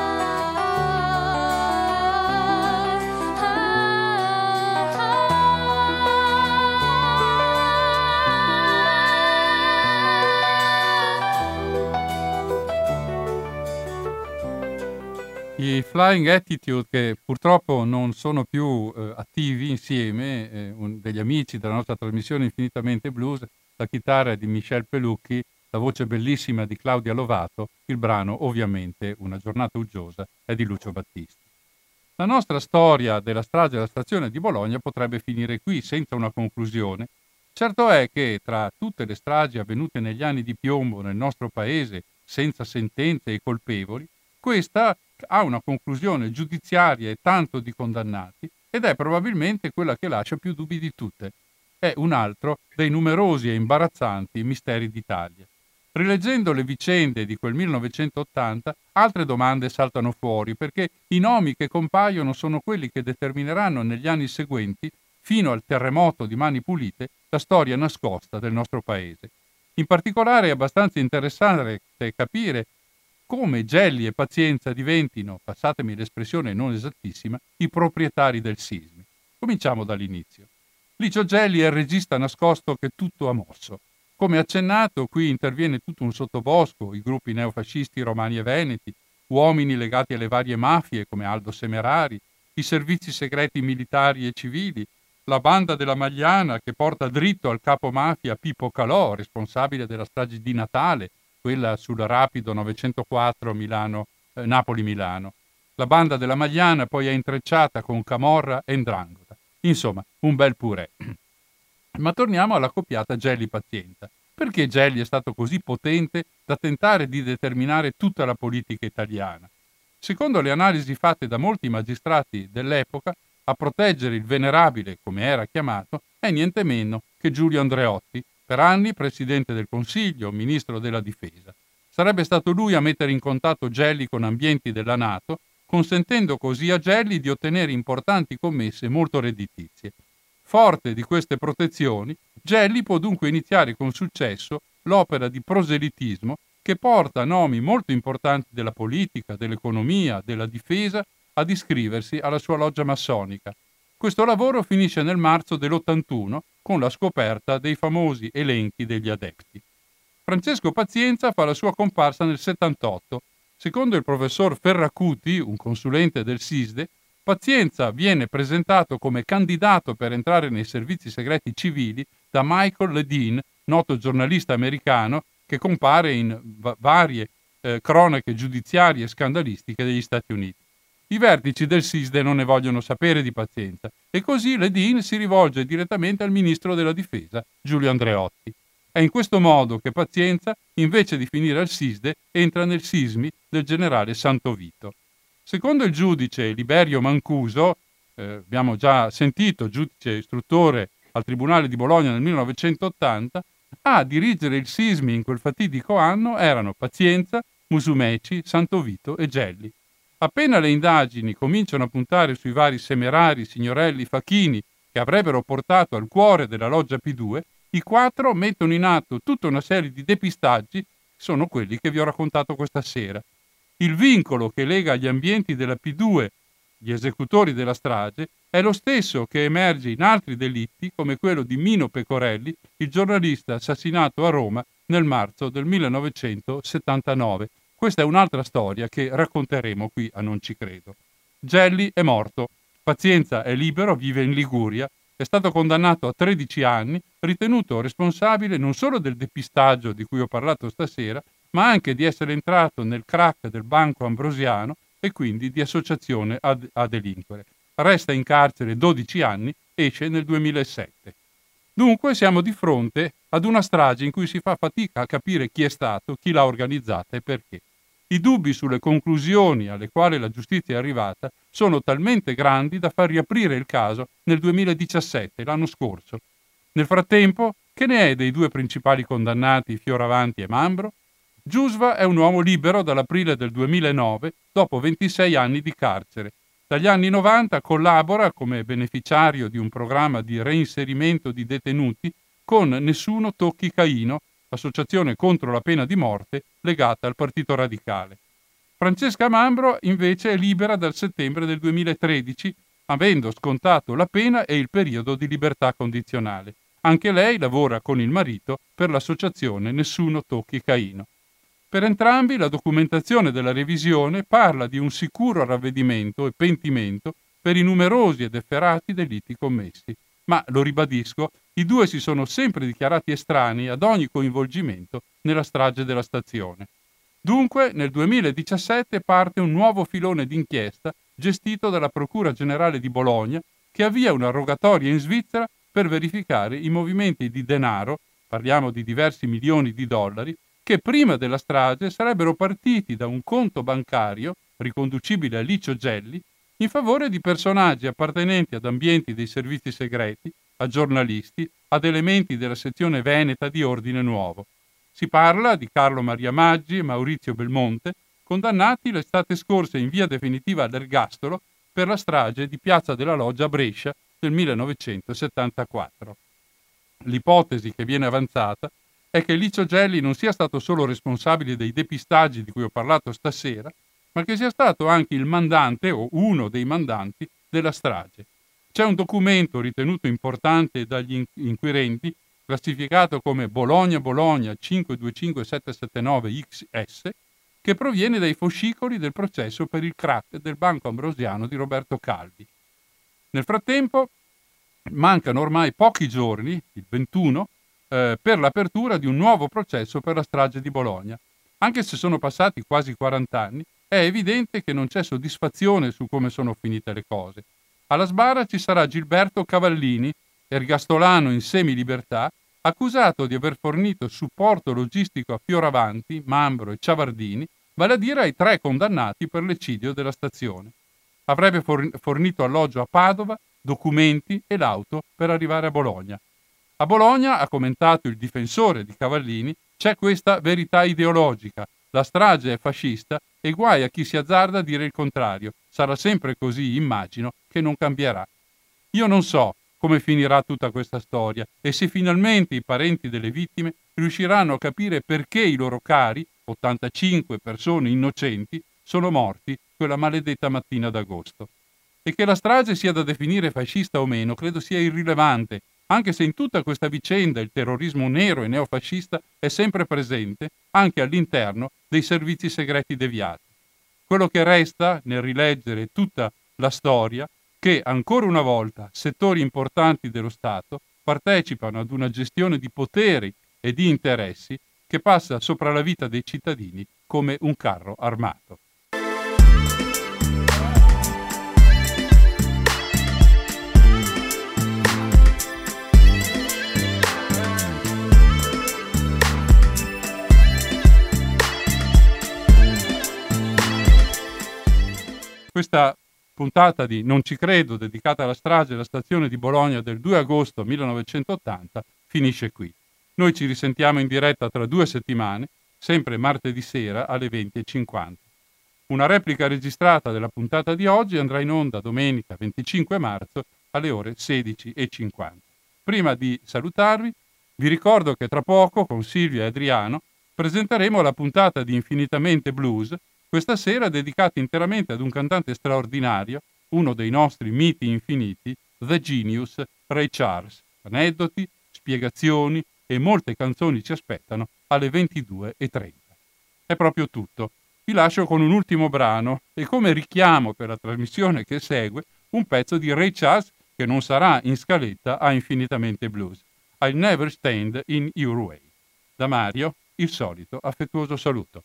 I Flying Attitude, che purtroppo non sono più eh, attivi insieme, eh, un, degli amici della nostra trasmissione Infinitamente Blues, la chitarra di Michel Pelucchi, la voce bellissima di Claudia Lovato, il brano ovviamente Una giornata uggiosa è di Lucio Battisti. La nostra storia della strage della stazione di Bologna potrebbe finire qui senza una conclusione. Certo è che tra tutte le stragi avvenute negli anni di piombo nel nostro paese senza sentenze e colpevoli, questa ha una conclusione giudiziaria e tanto di condannati, ed è probabilmente quella che lascia più dubbi di tutte. È un altro dei numerosi e imbarazzanti misteri d'Italia. Rileggendo le vicende di quel millenovecentottanta, altre domande saltano fuori, perché i nomi che compaiono sono quelli che determineranno negli anni seguenti, fino al terremoto di Mani Pulite, la storia nascosta del nostro paese. In particolare è abbastanza interessante capire come Gelli e Pazienza diventino, passatemi l'espressione non esattissima, i proprietari del sismi. Cominciamo dall'inizio. Licio Gelli è il regista nascosto che tutto ha mosso. Come accennato, qui interviene tutto un sottobosco, i gruppi neofascisti romani e veneti, uomini legati alle varie mafie come Aldo Semerari, i servizi segreti militari e civili, la banda della Magliana che porta dritto al capo mafia Pippo Calò, responsabile della strage di Natale, quella sul rapido novecentoquattro Milano, eh, Napoli-Milano. La banda della Magliana poi è intrecciata con Camorra e 'Ndrangheta. Insomma, un bel purè. Ma torniamo alla coppiata Gelli-Pazienza. Perché Gelli è stato così potente da tentare di determinare tutta la politica italiana? Secondo le analisi fatte da molti magistrati dell'epoca, a proteggere il venerabile, come era chiamato, è niente meno che Giulio Andreotti, per anni Presidente del Consiglio, Ministro della Difesa. Sarebbe stato lui a mettere in contatto Gelli con ambienti della NATO, consentendo così a Gelli di ottenere importanti commesse molto redditizie. Forte di queste protezioni, Gelli può dunque iniziare con successo l'opera di proselitismo che porta nomi molto importanti della politica, dell'economia, della difesa ad iscriversi alla sua loggia massonica. Questo lavoro finisce nel marzo dell'ottantuno con la scoperta dei famosi elenchi degli adepti. Francesco Pazienza fa la sua comparsa nel settantotto. Secondo il professor Ferracuti, un consulente del SISDE, Pazienza viene presentato come candidato per entrare nei servizi segreti civili da Michael Ledeen, noto giornalista americano che compare in va- varie eh, cronache giudiziarie e scandalistiche degli Stati Uniti. I vertici del SISDE non ne vogliono sapere di Pazienza e così Ledeen si rivolge direttamente al ministro della Difesa, Giulio Andreotti. È in questo modo che Pazienza, invece di finire al SISDE, entra nel SISMI del generale Santovito. Secondo il giudice Liberio Mancuso, eh, abbiamo già sentito, giudice istruttore al Tribunale di Bologna nel millenovecentottanta, a dirigere il SISMI in quel fatidico anno erano Pazienza, Musumeci, Santovito e Gelli. Appena le indagini cominciano a puntare sui vari semerari, signorelli, facchini che avrebbero portato al cuore della loggia P due, i quattro mettono in atto tutta una serie di depistaggi, sono quelli che vi ho raccontato questa sera. Il vincolo che lega agli ambienti della P due gli esecutori della strage è lo stesso che emerge in altri delitti come quello di Mino Pecorelli, il giornalista assassinato a Roma nel marzo del millenovecentosettantanove. Questa è un'altra storia che racconteremo qui a Non ci credo. Gelli è morto, Pazienza è libero, vive in Liguria, è stato condannato a tredici anni, ritenuto responsabile non solo del depistaggio di cui ho parlato stasera, ma anche di essere entrato nel crack del Banco Ambrosiano e quindi di associazione a, a delinquere. Resta in carcere dodici anni, esce nel duemilasette. Dunque siamo di fronte ad una strage in cui si fa fatica a capire chi è stato, chi l'ha organizzata e perché. I dubbi sulle conclusioni alle quali la giustizia è arrivata sono talmente grandi da far riaprire il caso nel duemiladiciassette, l'anno scorso. Nel frattempo, che ne è dei due principali condannati, Fioravanti e Mambro? Giusva è un uomo libero dall'aprile del duemilanove, dopo ventisei anni di carcere. Dagli anni novanta collabora come beneficiario di un programma di reinserimento di detenuti con Nessuno Tocchi Caino, associazione contro la pena di morte legata al Partito Radicale. Francesca Mambro invece è libera dal settembre del duemilatredici, avendo scontato la pena e il periodo di libertà condizionale. Anche lei lavora con il marito per l'associazione Nessuno Tocchi Caino. Per entrambi la documentazione della revisione parla di un sicuro ravvedimento e pentimento per i numerosi ed efferati delitti commessi. Ma, lo ribadisco, i due si sono sempre dichiarati estranei ad ogni coinvolgimento nella strage della stazione. Dunque, nel duemiladiciassette parte un nuovo filone d'inchiesta gestito dalla Procura Generale di Bologna che avvia una rogatoria in Svizzera per verificare i movimenti di denaro, parliamo di diversi milioni di dollari, che prima della strage sarebbero partiti da un conto bancario riconducibile a Licio Gelli in favore di personaggi appartenenti ad ambienti dei servizi segreti, a giornalisti, ad elementi della sezione veneta di Ordine Nuovo. Si parla di Carlo Maria Maggi e Maurizio Belmonte, condannati l'estate scorsa in via definitiva all'ergastolo per la strage di Piazza della Loggia a Brescia del millenovecentosettantaquattro. L'ipotesi che viene avanzata è che Licio Gelli non sia stato solo responsabile dei depistaggi di cui ho parlato stasera, ma che sia stato anche il mandante o uno dei mandanti della strage. C'è un documento ritenuto importante dagli inquirenti, classificato come Bologna-Bologna cinque due cinque sette sette nove X S, che proviene dai fascicoli del processo per il crack del Banco Ambrosiano di Roberto Calvi. Nel frattempo mancano ormai pochi giorni, il ventuno, eh, per l'apertura di un nuovo processo per la strage di Bologna. Anche se sono passati quasi quaranta anni, è evidente che non c'è soddisfazione su come sono finite le cose. Alla sbarra ci sarà Gilberto Cavallini, ergastolano in semilibertà, accusato di aver fornito supporto logistico a Fioravanti, Mambro e Ciavardini, vale a dire ai tre condannati per l'eccidio della stazione. Avrebbe fornito alloggio a Padova, documenti e l'auto per arrivare a Bologna. A Bologna, ha commentato il difensore di Cavallini, c'è questa verità ideologica. La strage è fascista e guai a chi si azzarda a dire il contrario. Sarà sempre così, immagino, che non cambierà. Io non so come finirà tutta questa storia e se finalmente i parenti delle vittime riusciranno a capire perché i loro cari, ottantacinque persone innocenti, sono morti quella maledetta mattina d'agosto. E che la strage sia da definire fascista o meno credo sia irrilevante, anche se in tutta questa vicenda il terrorismo nero e neofascista è sempre presente anche all'interno dei servizi segreti deviati. Quello che resta nel rileggere tutta la storia, che ancora una volta settori importanti dello Stato partecipano ad una gestione di poteri e di interessi che passa sopra la vita dei cittadini come un carro armato. Questa puntata di Non ci credo, dedicata alla strage della stazione di Bologna del due agosto millenovecentottanta, finisce qui. Noi ci risentiamo in diretta tra due settimane, sempre martedì sera alle venti e cinquanta. Una replica registrata della puntata di oggi andrà in onda domenica venticinque marzo alle ore sedici e cinquanta. Prima di salutarvi, vi ricordo che tra poco con Silvia e Adriano presenteremo la puntata di Infinitamente Blues, questa sera dedicata interamente ad un cantante straordinario, uno dei nostri miti infiniti, The Genius, Ray Charles. Aneddoti, spiegazioni e molte canzoni ci aspettano alle ventidue e trenta. È proprio tutto. Vi lascio con un ultimo brano e come richiamo per la trasmissione che segue un pezzo di Ray Charles che non sarà in scaletta a Infinitamente Blues. I'll never stand in your way. Da Mario, il solito affettuoso saluto.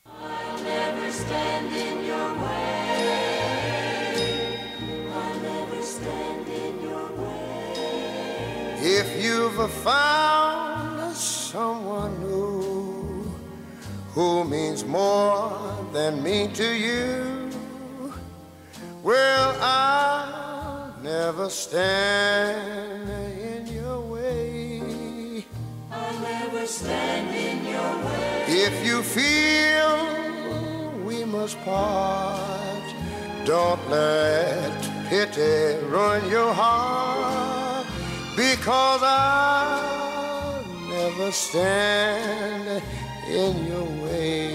If you've found someone new who means more than me to you, well, I'll never stand in your way. I'll never stand in your way. If you feel we must part, don't let pity ruin your heart, because I'll never stand in your way.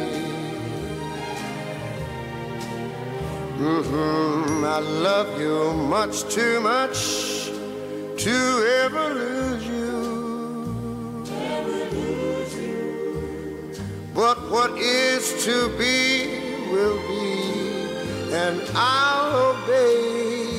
Mm-hmm. I love you much too much to ever lose you. Ever lose you. But what is to be will be, and I'll obey.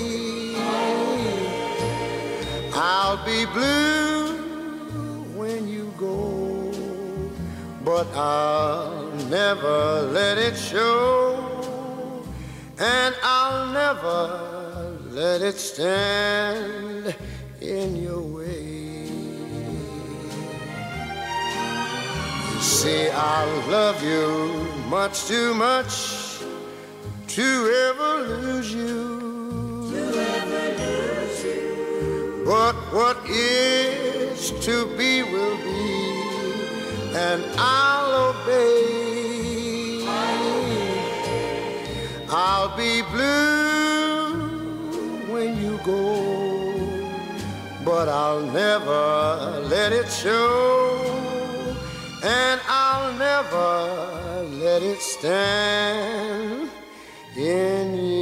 I'll be blue when you go, but I'll never let it show, and I'll never let it stand in your way. You see, I love you much too much to ever lose you. To ever lose you. But what is to be will be, and I'll obey. I'll be blue when you go, but I'll never let it show, and I'll never let it stand in you.